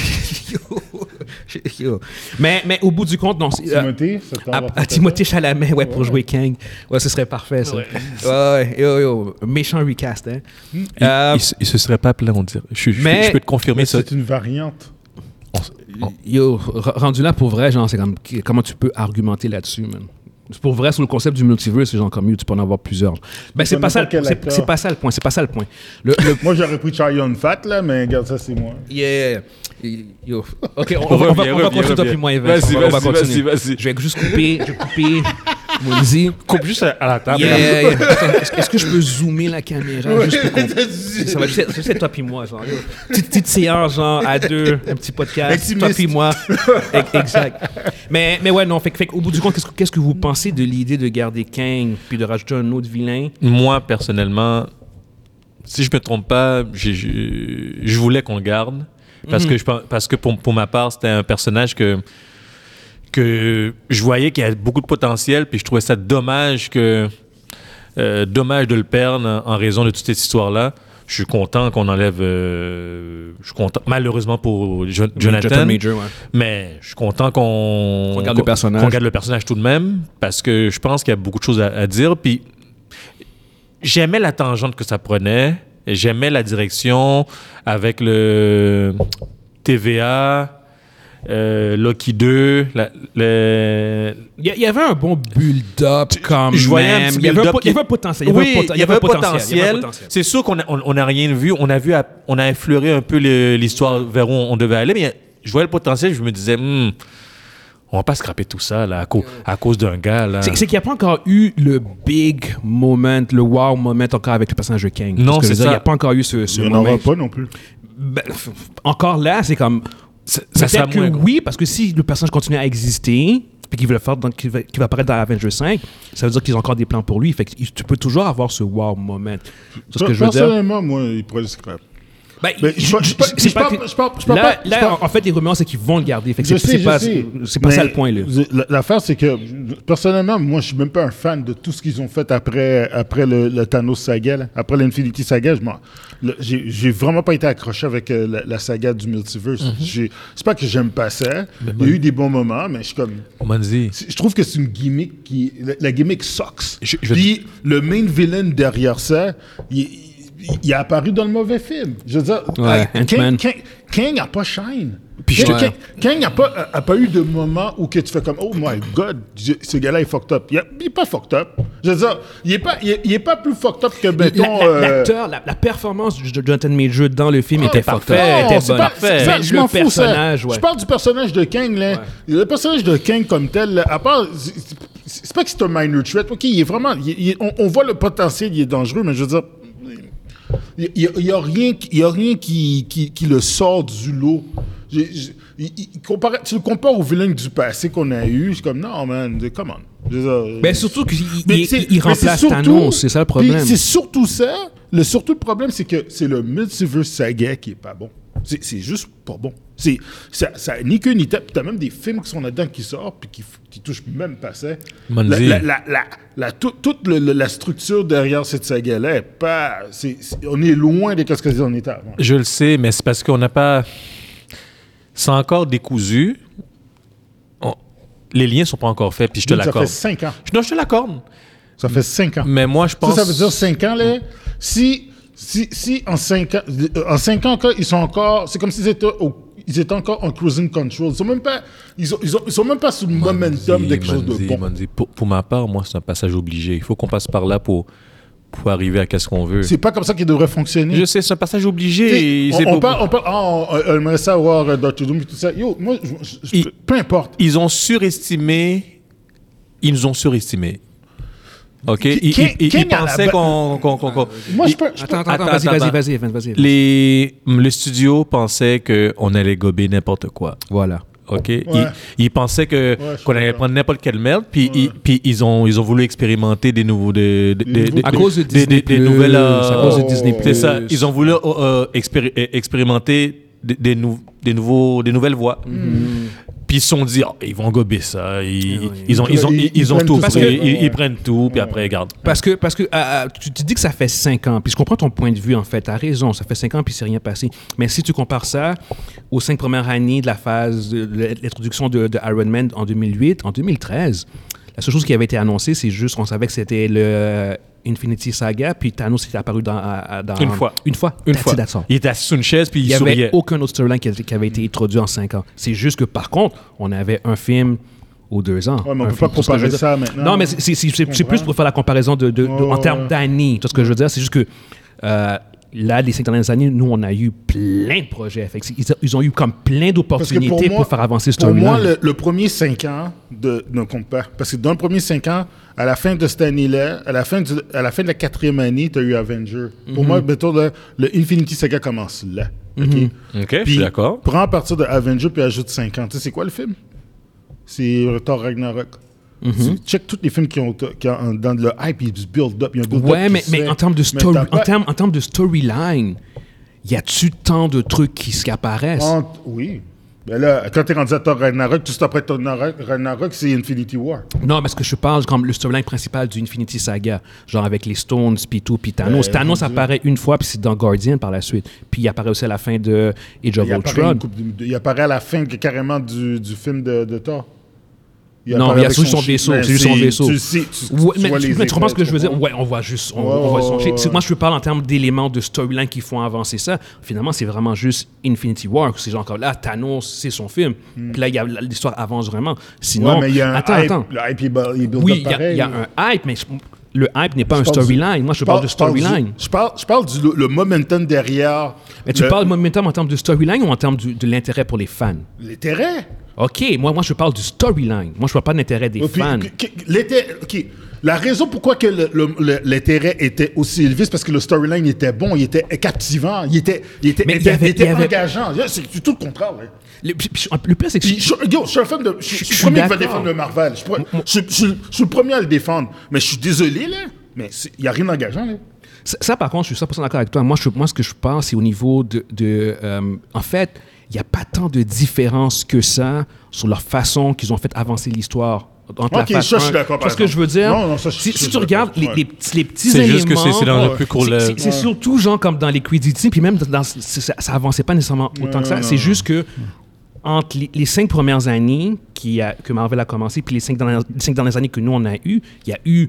Yo. Mais, mais au bout du compte, non. c'est, euh, Timothée, ça à, t'en va à faire Timothée Chalamet, ouais, pour Ouais. jouer Kang. Ouais, ce serait parfait, ça. Ouais. Ouais, ouais, yo, yo. Méchant recast, hein. Il, Euh, il se- il se serait pas plaint, on dirait. Je, je- mais- je peux te Mais confirmer ça. c'est une variante. On- on- Yo, r- rendu là pour vrai, genre, c'est comme, comment tu peux argumenter là-dessus, man? Pour vrai, sur le concept du multiverse, c'est genre comme, yo, tu peux en avoir plusieurs. Ben, c'est Ça pas ça, n'importe quel c'est, acteur. c'est pas ça le point, c'est pas ça le point. Le, le- Moi, j'aurais pris Charlie on Fat, là, mais regarde, ça, c'est moi. yeah. Yo. Ok, on, on va, on va, Reviens, on va reviens, continuer, toi reviens. puis moi, Evans. Vas-y, on va, on va vas-y, continuer. vas-y, vas-y. Je vais juste couper, je vais couper Mounzi. Coupe juste à, à la table. Yeah, yeah, yeah. Attends, est-ce, est-ce que je peux zoomer la caméra juste pour qu'on... Ça va juste être, juste être toi puis moi, genre. yo. Petite, petite séance, genre, à deux, un petit podcast, Intimiste. toi puis moi. Ex- Exact. Mais, mais ouais, non, fait, que- fait, que au bout du compte, qu'est-ce que, qu'est-ce que vous pensez de l'idée de garder Kang puis de rajouter un autre vilain? Moi, personnellement, si je me trompe pas, j'ai- je, je voulais qu'on le garde. Parce que, je, pen- parce que pour, pour ma part, c'était un personnage que, que je voyais qu'il y avait beaucoup de potentiel, puis je trouvais ça dommage, que, euh, dommage de le perdre en, en raison de toute cette histoire-là. Je suis content qu'on enlève. euh, je suis content, malheureusement pour Jo- Jonathan, Major, ouais. mais je suis content qu'on Qu'on garde le personnage. qu'on garde le personnage tout de même, parce que je pense qu'il y a beaucoup de choses à, à dire. Puis j'aimais la tangente que ça prenait, et j'aimais la direction avec le T V A, euh, Loki deux, la- le- Il y, a- il y avait un bon build-up quand je voyais un même. petit Il y avait un build-up po- il y qui- avait un potentiel. Il y avait Oui, un pot- il y avait un il y avait un potentiel. potentiel. C'est sûr qu'on n'a on, on a rien vu. On a vu, à- on a effleuré un peu le- l'histoire vers où on, on devait aller, mais je voyais le potentiel. Je me disais, hmm, on va pas scraper tout ça là, à, cau- à cause d'un gars. Là. C'est, c'est qu'il n'y a pas encore eu le big moment, le wow moment encore avec le personnage de Kang. Non, Parce que je veux c'est dire, ça. Il n'y a pas encore eu ce, ce Il n'y en moment. aura pas non plus. Ben, f- encore là, c'est comme... Ça- ça sera Peut-être que moins gros. oui, parce que si le personnage continue à exister, puis qu'il veut le faire, donc qu'il va, qu'il va apparaître dans Avengers cinq, ça veut dire qu'ils ont encore des plans pour lui. Fait que tu peux toujours avoir ce wow moment. C'est ce que je veux dire. Personnellement, moi, il pourrait le scrap. Ben, Mais je- je- je- c'est je pas parle- que- je parle- je parle là, pas- je là, parle- en fait, les rumeurs, c'est qu'ils vont le garder. Fait que Je c'est, sais, c'est je pas, sais. c'est pas ça Mais le point, là. l- L'affaire, c'est que, personnellement, moi, je suis même pas un fan de tout ce qu'ils ont fait après, après le, le Thanos saga, là. Après l'Infinity saga. Je m'en- le- j'ai, j'ai vraiment pas été accroché avec euh, la, la saga du multiverse. Mhm. J'ai- c'est pas que j'aime pas ça. Il y a eu des bons moments, mais je suis comme... Manzi, c'est- Je trouve que c'est une gimmick qui... La, la gimmick sucks. Je- je- Puis le main villain derrière ça, il, il- il a apparu dans le mauvais film. Je veux dire, Ouais, Kang, Ant-Man. Kang, Kang a pas shine. Puis je Kang, te- Kang, Kang a pas, a pas eu de moment où que tu fais comme oh my god, je- ce gars-là est fucked up. Il, a- il est pas fucked up. Je veux dire, il est pas, il est, il est pas plus fucked up que La- mettons. la- euh, L'acteur, la, la performance de Jonathan Major dans le film Ah, était parfait. parfaite, non, était c'est bonne. pas- parfait. c'est- ça, Mais je le m'en fous, ça. personnage, ouais. Je parle du personnage de Kang, là. Le personnage de Kang comme tel, là, à part, c'est- c'est c'est pas que c'est un minor threat. Ok, il est vraiment, il- il- on, on voit le potentiel, il est dangereux, mais je veux dire, il y, a- il y a rien, qui- il y a rien qui, qui, qui le sort du lot. J'ai- j'ai- il- il- comparé- tu le compares aux vilains du passé qu'on a eu, c'est comme non, man, come on. Je veux dire, Ben, surtout qu'il mais il- c'est- il mais c'est remplace surtout- Thanos, c'est ça le problème. puis C'est surtout ça. Le surtout le problème, c'est que c'est le multiverse saga qui est pas bon. C'est c'est juste pas bon. C'est ça, ça ni queue ni tête. Puis t'as même des films qui sont là-dedans qui sortent puis qui, qui touchent même pas ça. La, Monzi. la, la, la, la- tout- toute le- le- la structure derrière cette saga-là est pas. c'est- c'est- on est loin de ce qu'on était avant. Je le sais, mais c'est parce qu'on n'a pas... C'est encore décousu. On- Les liens sont pas encore faits, puis je te Ça fait l'accorde. cinq ans. Non, je te l'accorde. Ça fait cinq ans. Mais moi, je pense... Ça, ça veut dire cinq ans, là. Si, si, si en cinq ans, euh, en cinq ans, encore, ils sont encore. C'est comme s'ils étaient, au- ils étaient encore en cruising control. Ils sont même pas, ils ont, ils ont, ils sont même pas sous le momentum de quelque chose de Monzi, bon. Monzi. Pour, pour ma part, moi, c'est un passage obligé. Il faut qu'on passe par là pour, pour arriver à ce qu'on veut. C'est pas comme ça qu'ils devraient fonctionner. Je sais, c'est un passage Tu obligé. sais, et on, c'est on pour- parle, on parle, ah, on, on aimerait ça voir euh, Doctor Doom et tout ça. Yo, moi, je- je- je- Il- peu importe. Ils ont surestimé... Ils nous ont surestimés. OK? Qui- Ils, qui- ils- ils qui à la pensaient ba- qu'on... qu'on- qu'on- qu'on- Moi, je ils- peux. je peux- Attends, attends, Attends, attends, vas-y, attends, vas-y, attends. vas-y, Evan, vas-y. Les, le studio pensait qu'on allait gober n'importe quoi. Voilà. OK? Ils, ils pensaient que, Ouais, je qu'on allait comprends. prendre n'importe quelle merde, puis, ils, puis ils, ont, ils ont voulu expérimenter des nouveaux... Des, des, Des des- nouveaux- À des- cause de des- Disney+, des, des nouvelles... euh, à cause de Oh. Disney+. c'est ça. Ils ont voulu euh, euh, expéri- euh, expérimenter des, des, nou- des, nouveaux, des nouvelles voies. Puis ils se sont dit, oh, ils vont gober ça. Ils, oui. ils ont, ils ont, Ils- ils, ils ont prennent tout tout pris. ça. Ils, Ouais. ils prennent tout, puis après, regarde. Parce que, parce que euh, euh, tu, tu dis que ça fait cinq ans, puis je comprends ton point de vue, en fait. Tu as raison, ça fait cinq ans, puis c'est rien passé. Mais si tu compares ça aux cinq premières années de la phase de l'introduction de, de Iron Man en deux mille huit, en deux mille treize, la seule chose qui avait été annoncée, c'est juste qu'on savait que c'était le euh, Infinity Saga, puis Thanos était apparu dans, à- à- dans- Une fois. Une fois. Une That's fois. it, that's all. Il était assis sur une chaise, puis Il il, n'y avait souriait. aucun autre storyline qui, avait- qui avait été introduit en cinq ans. C'est juste que, par contre, on avait un film aux deux ans. Ouais, mais on Un peut film, pas tout ce que je comparer veux dire. ça maintenant. Non, mais c'est- c'est c'est- c'est- c'est plus pour faire la comparaison de, de- de- en Ouais, termes ouais. d'années. Tout ce que je veux dire, c'est juste que euh, là, les cinq dernières années, nous, on a eu plein de projets. Fait que c'est- ils, ils ont eu comme plein d'opportunités pour, moi- faire avancer ce Pour moi, storyline. le, le premier cinq ans de, ne compte pas. Parce que dans le premier cinq ans, à la fin de cette année-là, à la fin, du- à la fin de la quatrième année, tu as eu Avenger. Pour moi, mettons, le, le Infinity Saga commence là. OK? OK, je Puis, suis d'accord. prends à partir de Avenger puis ajoute cinq ans. Tu sais, c'est quoi le film? C'est Thor Ragnarok. Tu check tous les films qui ont, qui ont dans le hype, ils se build up. Il y a un build-up Ouais, qui mais, se mais fait. en termes de, Mais story, t'as en pas- termes, en termes de storyline, y a-tu tant de trucs qui, qui apparaissent? entre- Oui. Ben là, quand t'es rendu à Thor Ragnarok, tout de suite après Thor Ragnarok, c'est Infinity War. Non, parce que je parle comme le storyline principal du Infinity Saga, genre avec les Stones, puis tout, puis Thanos. Ben, Thanos mon Dieu. apparaît une fois, puis c'est dans Guardian par la suite. Puis il apparaît aussi à la fin de Age of Il apparaît, Ultron. une coupe de- il apparaît à la fin que- carrément du, du film de, de Thor. Il Non, apparaît il y a avec juste son chi- vaisseau, Ben, c'est juste son vaisseau. Tu sais, tu, Ouais, tu mais vois tu, les mais tu comprends ce que je veux dire? comprends? Ouais, on voit juste, on, Ouais, on voit son ouais, shit. ouais. C'est- Moi, je parle en termes d'éléments de storyline qui font avancer ça. Finalement, c'est vraiment juste Infinity War. C'est genre comme là, Thanos, c'est son film. Puis là, il y a- l'histoire avance vraiment. Sinon, Hmm. Ouais, mais il y a un attends, hype. attends. Le hype, il, bu- il build Oui, up il y, a- pareil. il y a un hype, mais je- le hype n'est pas un Je parle du- storyline. Moi, je, je parle de je parle du- storyline. Je parle, je parle du le momentum derrière. Mais tu le- parles momentum en termes de storyline ou en termes du- de l'intérêt pour les fans? L'intérêt. OK, moi, moi je parle du storyline. Moi, je parle pas de l'intérêt des Et puis, fans. que- que- l'intérêt- OK. La raison pourquoi que le- le- le- l'intérêt était aussi élevé, c'est parce que le storyline était bon, il était captivant, il était, il était, Mais il il y avait- était il y avait- engageant. C'est c'est tout le contraire. Là. Le, puis- puis- le pire, c'est que... Puis, je, yo, je suis un fan de. Je, je Je suis suis le premier qui va d'accord. défendre le Marvel. Je, suis pre- je, je- je- je suis le premier à le défendre. Mais je suis désolé, là. Mais il n'y a rien d'engageant, là. Ça, ça, par contre, je suis cent pour cent d'accord avec toi. Moi, je, moi ce que je pense, c'est au niveau de... de, euh, en fait, il n'y a pas tant de différence que ça sur leur façon qu'ils ont fait avancer l'histoire. Entre Ok, la phase ça, je suis un. d'accord, par Parce que je veux dire, Non, non, ça, je- si, je si suis tu regardes les, d'accord, les, ouais. petits- les petits C'est éléments... juste que c'est c'est dans le plus court. C'est- le- C'est c'est surtout, genre, comme dans les credits, puis même dans, c'est- ça, ça avançait pas nécessairement autant Non, que ça. non, C'est non. juste que entre les, les cinq premières années qui a, que Marvel a commencé, puis les cinq dernières, les cinq dernières années que nous, on a eues, il y a eu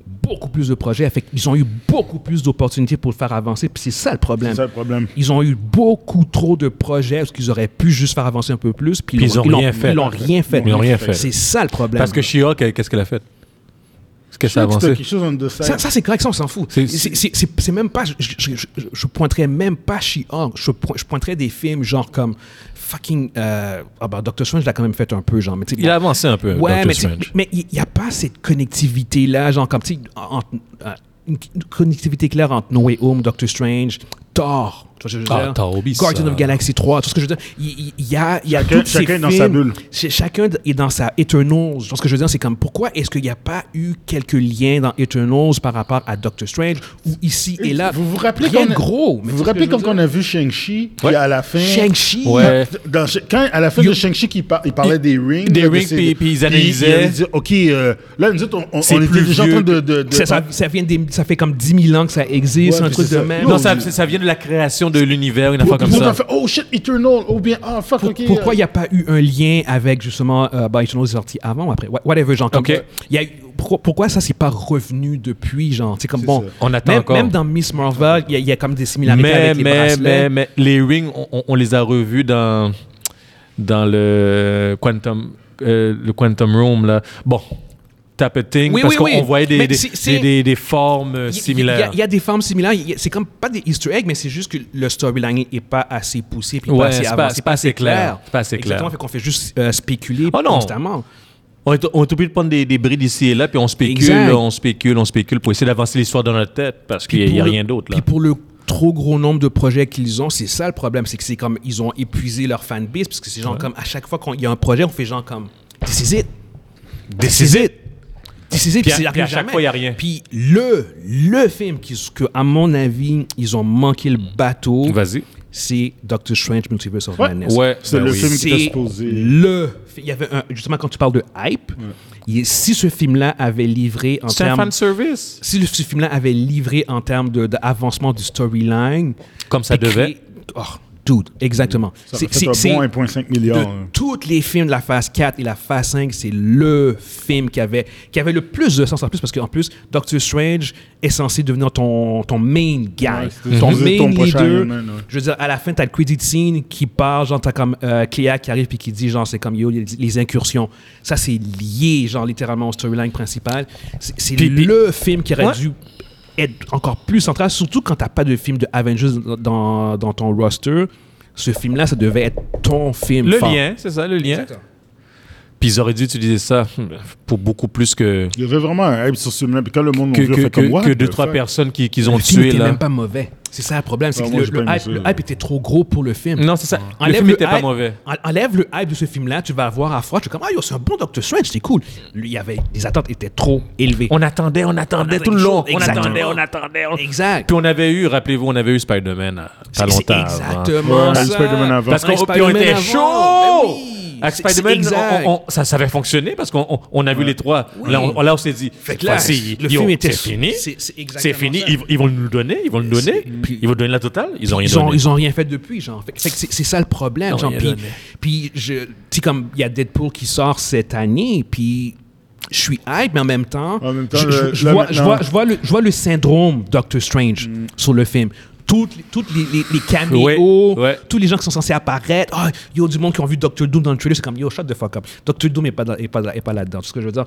beaucoup plus de projets. Fait qu'ils ont eu beaucoup plus d'opportunités pour le faire avancer. Puis c'est ça le problème. C'est ça le problème. Ils ont eu beaucoup trop de projets parce qu'ils auraient pu juste faire avancer un peu plus. Puis, Puis ils ils ont l'ont- rien fait. Ils n'ont rien fait. Ils n'ont rien fait. C'est ça le problème. Parce que She-Hulk, qu'est-ce qu'elle a fait? Est-ce que ça a C'était avancé? quelque chose en deçà. Ça, ça, c'est correct, ça, on s'en fout. C'est- C'est- C'est c'est- c'est même pas... Je, je, je, je- je pointerais même pas She-Hulk. Je, po- je pointerais des films genre comme fucking... Euh, ah ben, Doctor Strange l'a quand même fait un peu, genre. Mais tu sais, Il a avancé un peu, Ouais, Doctor mais, tu sais, Strange. mais il n'y a pas cette connectivité-là, genre comme, tu sais, entre- euh, une connectivité claire entre No Way Home, Doctor Strange, Thor, tu vois ce que je veux Ah, dire? Thor, oublie Guardian ça. of Galaxy trois, tout ce que je veux dire. Il, il- il y a, il y a Chacun- tous ces chacun est dans films, sa bulle. c'est- Chacun est dans sa Eternals. Tu vois ce que je veux dire? C'est comme, pourquoi est-ce qu'il n'y a pas eu quelques liens dans Eternals par rapport à Doctor Strange, ou ici et là? Vous vous rappelez Rien qu'on de a- gros. mais Vous vous tu vois ce que rappelez je veux quand on dire? a vu Shang-Chi, puis Ouais. à la fin... Shang-Chi? Ouais. Dans- quand, à la fin Il- de Shang-Chi, il, par- il parlait il- des rings. des là, de rings, ces- puis- puis ils analysaient. il disait, OK, euh, là, nous autres, on, on, C'est on était plus déjà en vieux train de... de, de- Ça, ça, ça vient des- ça fait comme dix mille ans que ça existe, Ouais, un puis truc c'est de ça. même. Non, ça, ça vient de la création de l'univers, une affaire comme Puis on ça. a fait, oh shit, Eternal, oh bien, ah fuck, Pour- OK. pourquoi il euh, n'y a pas eu un lien avec justement euh, bah, Eternals est sorti avant ou après? Wha- Whatever, genre. Comme, Ok. il y a eu- pourquoi, pourquoi ça s'est pas revenu depuis, genre? C'est comme C'est bon. ça. On attend même, encore. même dans Miss Marvel, il y, a- il y a comme des similarités Mais, avec les mais, bracelets. mais, mais, les rings, on, on- on les a revus dans, dans le Quantum, euh, le Quantum Room, là. Bon, type of thing, Oui, parce oui, qu'on oui. on voyait des, Mais des, c'est- c'est- des, des- des formes euh, Il y- similaires. Il y, a- il y a des formes similaires. Il y a- C'est comme pas des Easter eggs, mais c'est juste que le storyline n'est pas assez poussé puis Ouais, pas assez c'est pas- avancé, c'est pas assez clair. C'est pas assez clair. Exactement, fait qu'on fait juste euh, spéculer Oh non. constamment. On est, on est obligé de prendre des, des brides ici et là, puis on spécule, Exact. on spécule, on spécule pour essayer d'avancer l'histoire dans notre tête, parce qu'il Puis n'y a, pour le- rien d'autre, là. Puis pour le trop gros nombre de projets qu'ils ont, c'est ça le problème, c'est que c'est comme ils ont épuisé leur fanbase, parce que c'est genre Ouais. comme à chaque fois qu'il y a un projet, on fait genre comme This is it. This is it. This is it. Puis à- c'est- puis à chaque jamais. fois, il y a rien. Puis le, le film qui, que, à mon avis, ils ont manqué le bateau, Vas-y. c'est Doctor Strange Multiverse of Ouais. Madness. Ouais, C'est ben le oui. film qui était C'est supposé... le fi- il y avait un, justement quand tu parles de hype, il- si ce film-là avait livré en C'est un termes fan service. si le- ce film-là avait livré en termes de- d'avancement du storyline, Comme ça puis devait. créé- Oh, dude, exactement. Ça C'est- a fait c'est- un c'est- bon un virgule cinq de milliard. hein. tous les films de la phase quatre et la phase cinq, c'est le film qui avait, qui avait le plus de sens en plus, parce qu'en plus, Doctor Strange est censé devenir ton, ton main guy, Ouais, c'était ton supposé être main ton prochain leader. Iron Man, ouais. Je veux dire, à la fin, t'as le credit scene qui parle, genre, t'as comme euh, Cléa qui arrive puis qui dit, genre, c'est comme, yo, les, les incursions. Ça, c'est lié, genre, littéralement au storyline principal. C'est c'est Puis- puis- le film qui aurait Ouais. dû être encore plus central, surtout quand t'as pas de film de Avengers dans, dans ton roster. Ce film-là, ça devait être ton film Le fort. lien, c'est ça, le lien. Exactement. Puis ils auraient dû utiliser ça pour beaucoup plus que, Il y avait vraiment un hype sur ce film-là. Puis quand le monde que, l'a vu, que, fait comme que, What que the deux, trois fuck? personnes qui, qu'ils ont Le film tué, était là. même pas mauvais. C'est ça le problème, c'est Ah, que moi, le, j'ai le pas aimé hype, ça. le hype était trop gros pour le film. Non, c'est ça. Le Enlève film n'était pas hype- mauvais. en- Enlève le hype de ce film-là, tu vas voir à froid, tu es comme, ah, yo, c'est un bon Doctor Strange, c'est cool. Lui, il y avait, les attentes étaient trop élevées. On attendait, on attendait avait tout le des long. choses, On exactement. attendait, on attendait. on- Exact. Puis on avait eu, rappelez-vous, on avait eu Spider-Man euh, pas C'est- longtemps c'est avant. exactement Ouais, ça. Spider-Man avant. Parce qu'on Avec puis on Spider-Man était avant. chaud! Ben oui. Avec C'est- c'est Spider-Man, exact. on- on- ça, ça avait fonctionné parce qu'on on, on a vu les trois. Oui. Là, on, là, on s'est dit, Fait que cette là, fois-ci, le yo, film était c'est fini. C'est c'est exactement C'est fini. ça. Ils, ils vont nous donner. Ils vont nous donner. Puis- Ils vont donner la totale. Ils ont rien Ils ont, donné. ils ont rien fait depuis, genre. Fait, que- fait que c'est c'est ça le problème, Ils ont genre. rien Puis, donné. puis je, tu sais, comme il y a Deadpool qui sort cette année, puis je suis hype, mais en même temps, En même temps, je, le- je- je là, vois, je, maintenant- vois, je, vois le, je vois le syndrome Doctor Strange sur le film. Toutes les, toutes les, les, les caméos, Ouais, ouais. tous les gens qui sont censés apparaître. Ah, yo, du monde qui ont vu Doctor Doom dans le trailer, c'est comme yo, shut the fuck up. Doctor Doom n'est pas, dans- est pas, est pas là-dedans. C'est ce que je veux dire.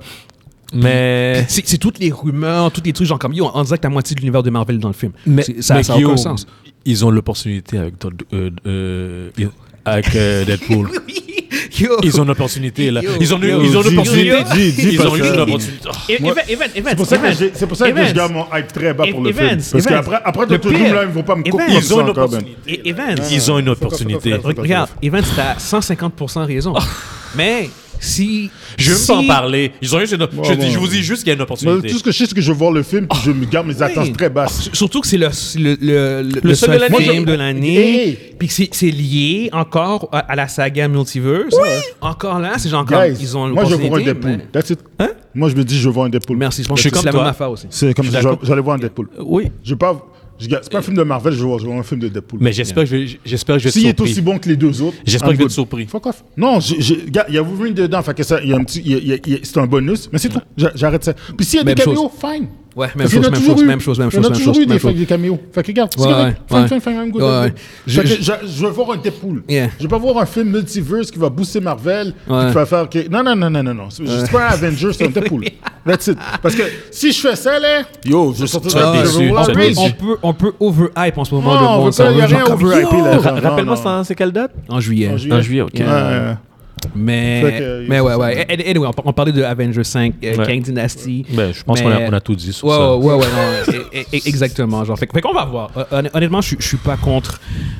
Mais. C'est c'est toutes les rumeurs, tous les trucs, genre comme yo, on dirait que la moitié de l'univers de Marvel est dans le film. Mais, C'est- ça mais n'a aucun Guillaume, sens. Ils ont l'opportunité avec, Todd- euh, euh, avec euh, Deadpool. Yo. Ils ont l'opportunité, là. Yo. Ils ont eu Yo. une Dis- opportunité. dis- dis- dis Ils pas ont eu ça. une opportunité. Oh. E- Moi- Evan, Evan, Evan, C'est pour ça que Evan. j'ai- c'est pour ça que Evans. je garde mon hype très bas pour le Evans, film. Parce Evans. qu'après après Le Doctor pire- Doom, là, ils vont pas me couper Evans. comme Ils ça ont une encore, Ben. opportunité. Et Evans, Ils ont une Fuck off, opportunité. fuck off, fuck off. regarde, Evans, t'as cent cinquante pour cent raison. Mais si. Je veux même si- pas en parler. Ils ont eu une... je, Ouais, dis- je ouais. vous dis juste qu'il y a une Mais opportunité. tout ce que je sais, c'est que je veux voir le film, puis je me garde mes Oui. attentes très basses. Surtout que c'est le, le, le, le, le seul seul de l'année. film Moi, de je- l'année. Hey. Puis que c'est c'est lié encore à, à la saga Multiverse. Encore là, c'est genre comme. Guys, Ils ont moi, je veux voir un l'opportunité, Deadpool. mais- That's it. Hein? Moi, je me dis, je veux voir un Deadpool. Merci, je pense Je que suis c'est comme la toi. même affaire aussi. C'est comme Je ça, suis j'allais d'accord. j'allais voir un Deadpool. Oui. Je vais pas... je- C'est pas un film de Marvel, je veux voir, je veux voir un film de Deadpool. Mais j'espère que je vais, j'espère que je vais être S'il est surpris. aussi bon que les deux autres, J'espère I'm que je vais good. être surpris. Fuck off. Non, j'ai- j'ai- regarde, il y a Wolverine dedans, fait que ça, il y a un petit, il y a- il y a- il y a- c'est un bonus, mais c'est tout. J'a- J'arrête ça. Puis s'il y a des Même caméos, fine. Ouais, même Parce qu'il y chose, en a même toujours chose, eu. même chose, même Il y en chose, a même toujours chose, eu des, même chose. des caméos. Fait que regarde, c'est Ouais, correct. ouais, Fine, fine, fine, I'm good. ouais, I'm ouais. good. Je- Fait que je- je, je veux voir un Deadpool. Yeah. Je veux pas voir un film multiverse qui va booster Marvel, Ouais. puis qui va faire que... Non, non, non, non, non, non. C'est c'est pas un Avenger, c'est un Deadpool. That's it. Parce que si je fais ça, là, yo, je vais sortir Tu vas de être je vais déçu, voir tu vas Rage. être On peut, on peut over-hype en ce moment Non, le on monde. veut ça, pas- y a genre rien comme, over-hypé, yo! là. Ra- non, Rappelle-moi, non. c'est en- c'est quelle date? En juillet. En juillet. En juillet, ok. Ouais, ouais. Mais, Fait que, mais c'est ouais, ça. ouais. An- Anyway, on, par- on parlait de Avengers cinq, euh, Ouais. Kang Dynasty. Ben, je pense Mais- qu'on a, on a tout dit sur Ouais, ça. ouais, ouais, non, e- e- exactement. Genre, fait, fait qu'on va voir. Hon- Honnêtement, je, je suis pas contre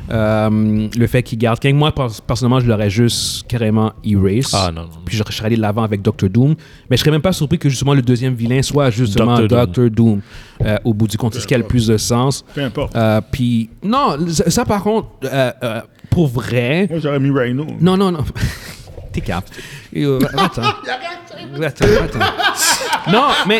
euh, le fait qu'il garde Kang. Moi, pers- personnellement, je l'aurais juste carrément erase. Ah, non, non. Puis je, je serais allé de l'avant avec Doctor Doom. Mais je serais même pas surpris que justement le deuxième vilain soit justement Doctor Doctor Doom. Doom, euh, au bout du compte. C'est ce qui a le plus de sens. Peu importe. Euh, puis, non, ça, ça, par contre, euh, euh, pour vrai. Moi, j'aurais mis Rhino. Non, non, non. T'es cap. Euh, attends. Attends, attends. Non, mais.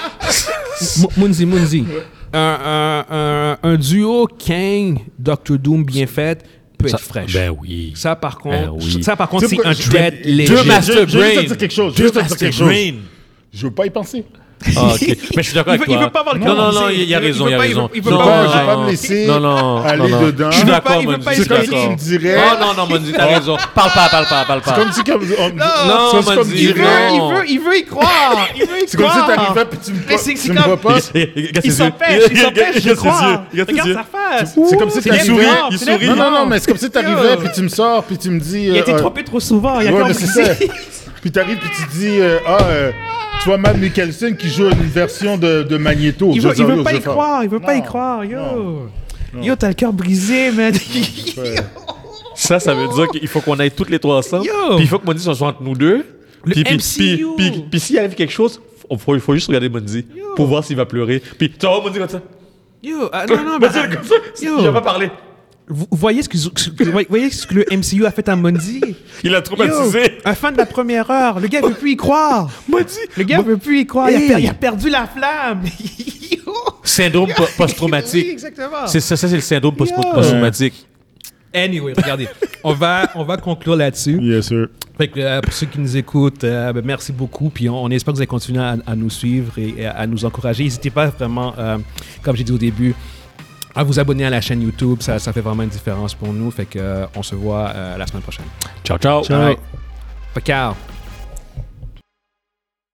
M- Munzi, Munzi. Un, un, un, un duo Kang, Doctor Doom bien fait peut Ça- être fraîche. Ben oui. Ça, par contre, Ben oui. ça, par contre, Tu sais c'est un pourquoi- threat je- léger. je- Deux Master je- je veux juste Brain. te dire quelque chose. Je Deux veux juste te dire Master quelque chose. Brain. Je veux pas y penser. Ah, ok. Mais je suis d'accord Il avec veut, il toi. veut pas avoir le Non, cœur non, brisé. non, il y a veut- raison, veut il y a pas- raison. Il veut Non, pas- pas- je vais non, pas me laisser non, non, aller non, non. dedans. Je suis Il veut d'accord, pas- il veut Monzi, pas je suis C'est comme si tu d'accord. me dirais... Oh non, non, Monzi, t'as raison. Parle pas, parle pas, parle C'est pas. comme si... Comme, on- Non, c'est comme Monzi, si Il tu veut, dirais- il veut, il veut y croire. Il veut y C'est comme si croire. t'arrivais puis tu me Mais c'est- tu c'est me comme- vois pas. Il s'empêche, il s'empêche de croire. Regarde sa face. C'est comme si C'est t'arrivais... énorme, il c'est sourit. Non, énorme. non, non, mais c'est comme si t'arrivais Yo. puis tu me sors puis tu me dis... Il a été euh, trompé trop souvent. Il a Ouais, encore mais c'est ça. brisé. Puis t'arrives puis tu dis... euh, Ah, euh, tu vois Matt Mikkelsen qui joue une version de, de Magneto. Il Je veut, veux il dire, veut yo, pas je y vais faire- croire, il veut pas y Non, croire, yo. non. Yo, t'as le cœur brisé, man. Ouais. Ça, ça veut dire qu'il faut qu'on aille toutes les trois ensemble. Yo. Puis il faut que Monzi soit entre nous deux. Le Puis, puis, M C U. puis, puis, puis s'il arrive quelque chose, il faut, faut juste regarder Monzi pour voir s'il va pleurer. Puis tu vas voir Monzi comme ça. Yo, ah, non, non, mais... Monzi comme ça. Yo. Il va pas parler. Vous voyez ce que, ce que- vous voyez ce que le M C U a fait à Monzi? Il a Yo, traumatisé. un fan de la première heure, le gars veut plus y croire. Monzi. Le gars veut plus y croire, il, a Hey. per- il a perdu la flamme. Yo. Syndrome po- Oui, post-traumatique. exactement. C'est ça, ça c'est le syndrome post- Yo. post-traumatique. Anyway, regardez, on va, on va conclure là-dessus. Yes, sir. Fait que, euh, pour ceux qui nous écoutent, euh, ben, merci beaucoup. Puis on, on espère que vous allez continuer à, à nous suivre et, et à nous encourager. N'hésitez pas vraiment, euh, comme j'ai dit au début, à vous abonner à la chaîne YouTube. Ça, ça fait vraiment une différence pour nous. Fait que, euh, on se voit euh, la semaine prochaine. Ciao, ciao. Ciao. Alright. Pacao.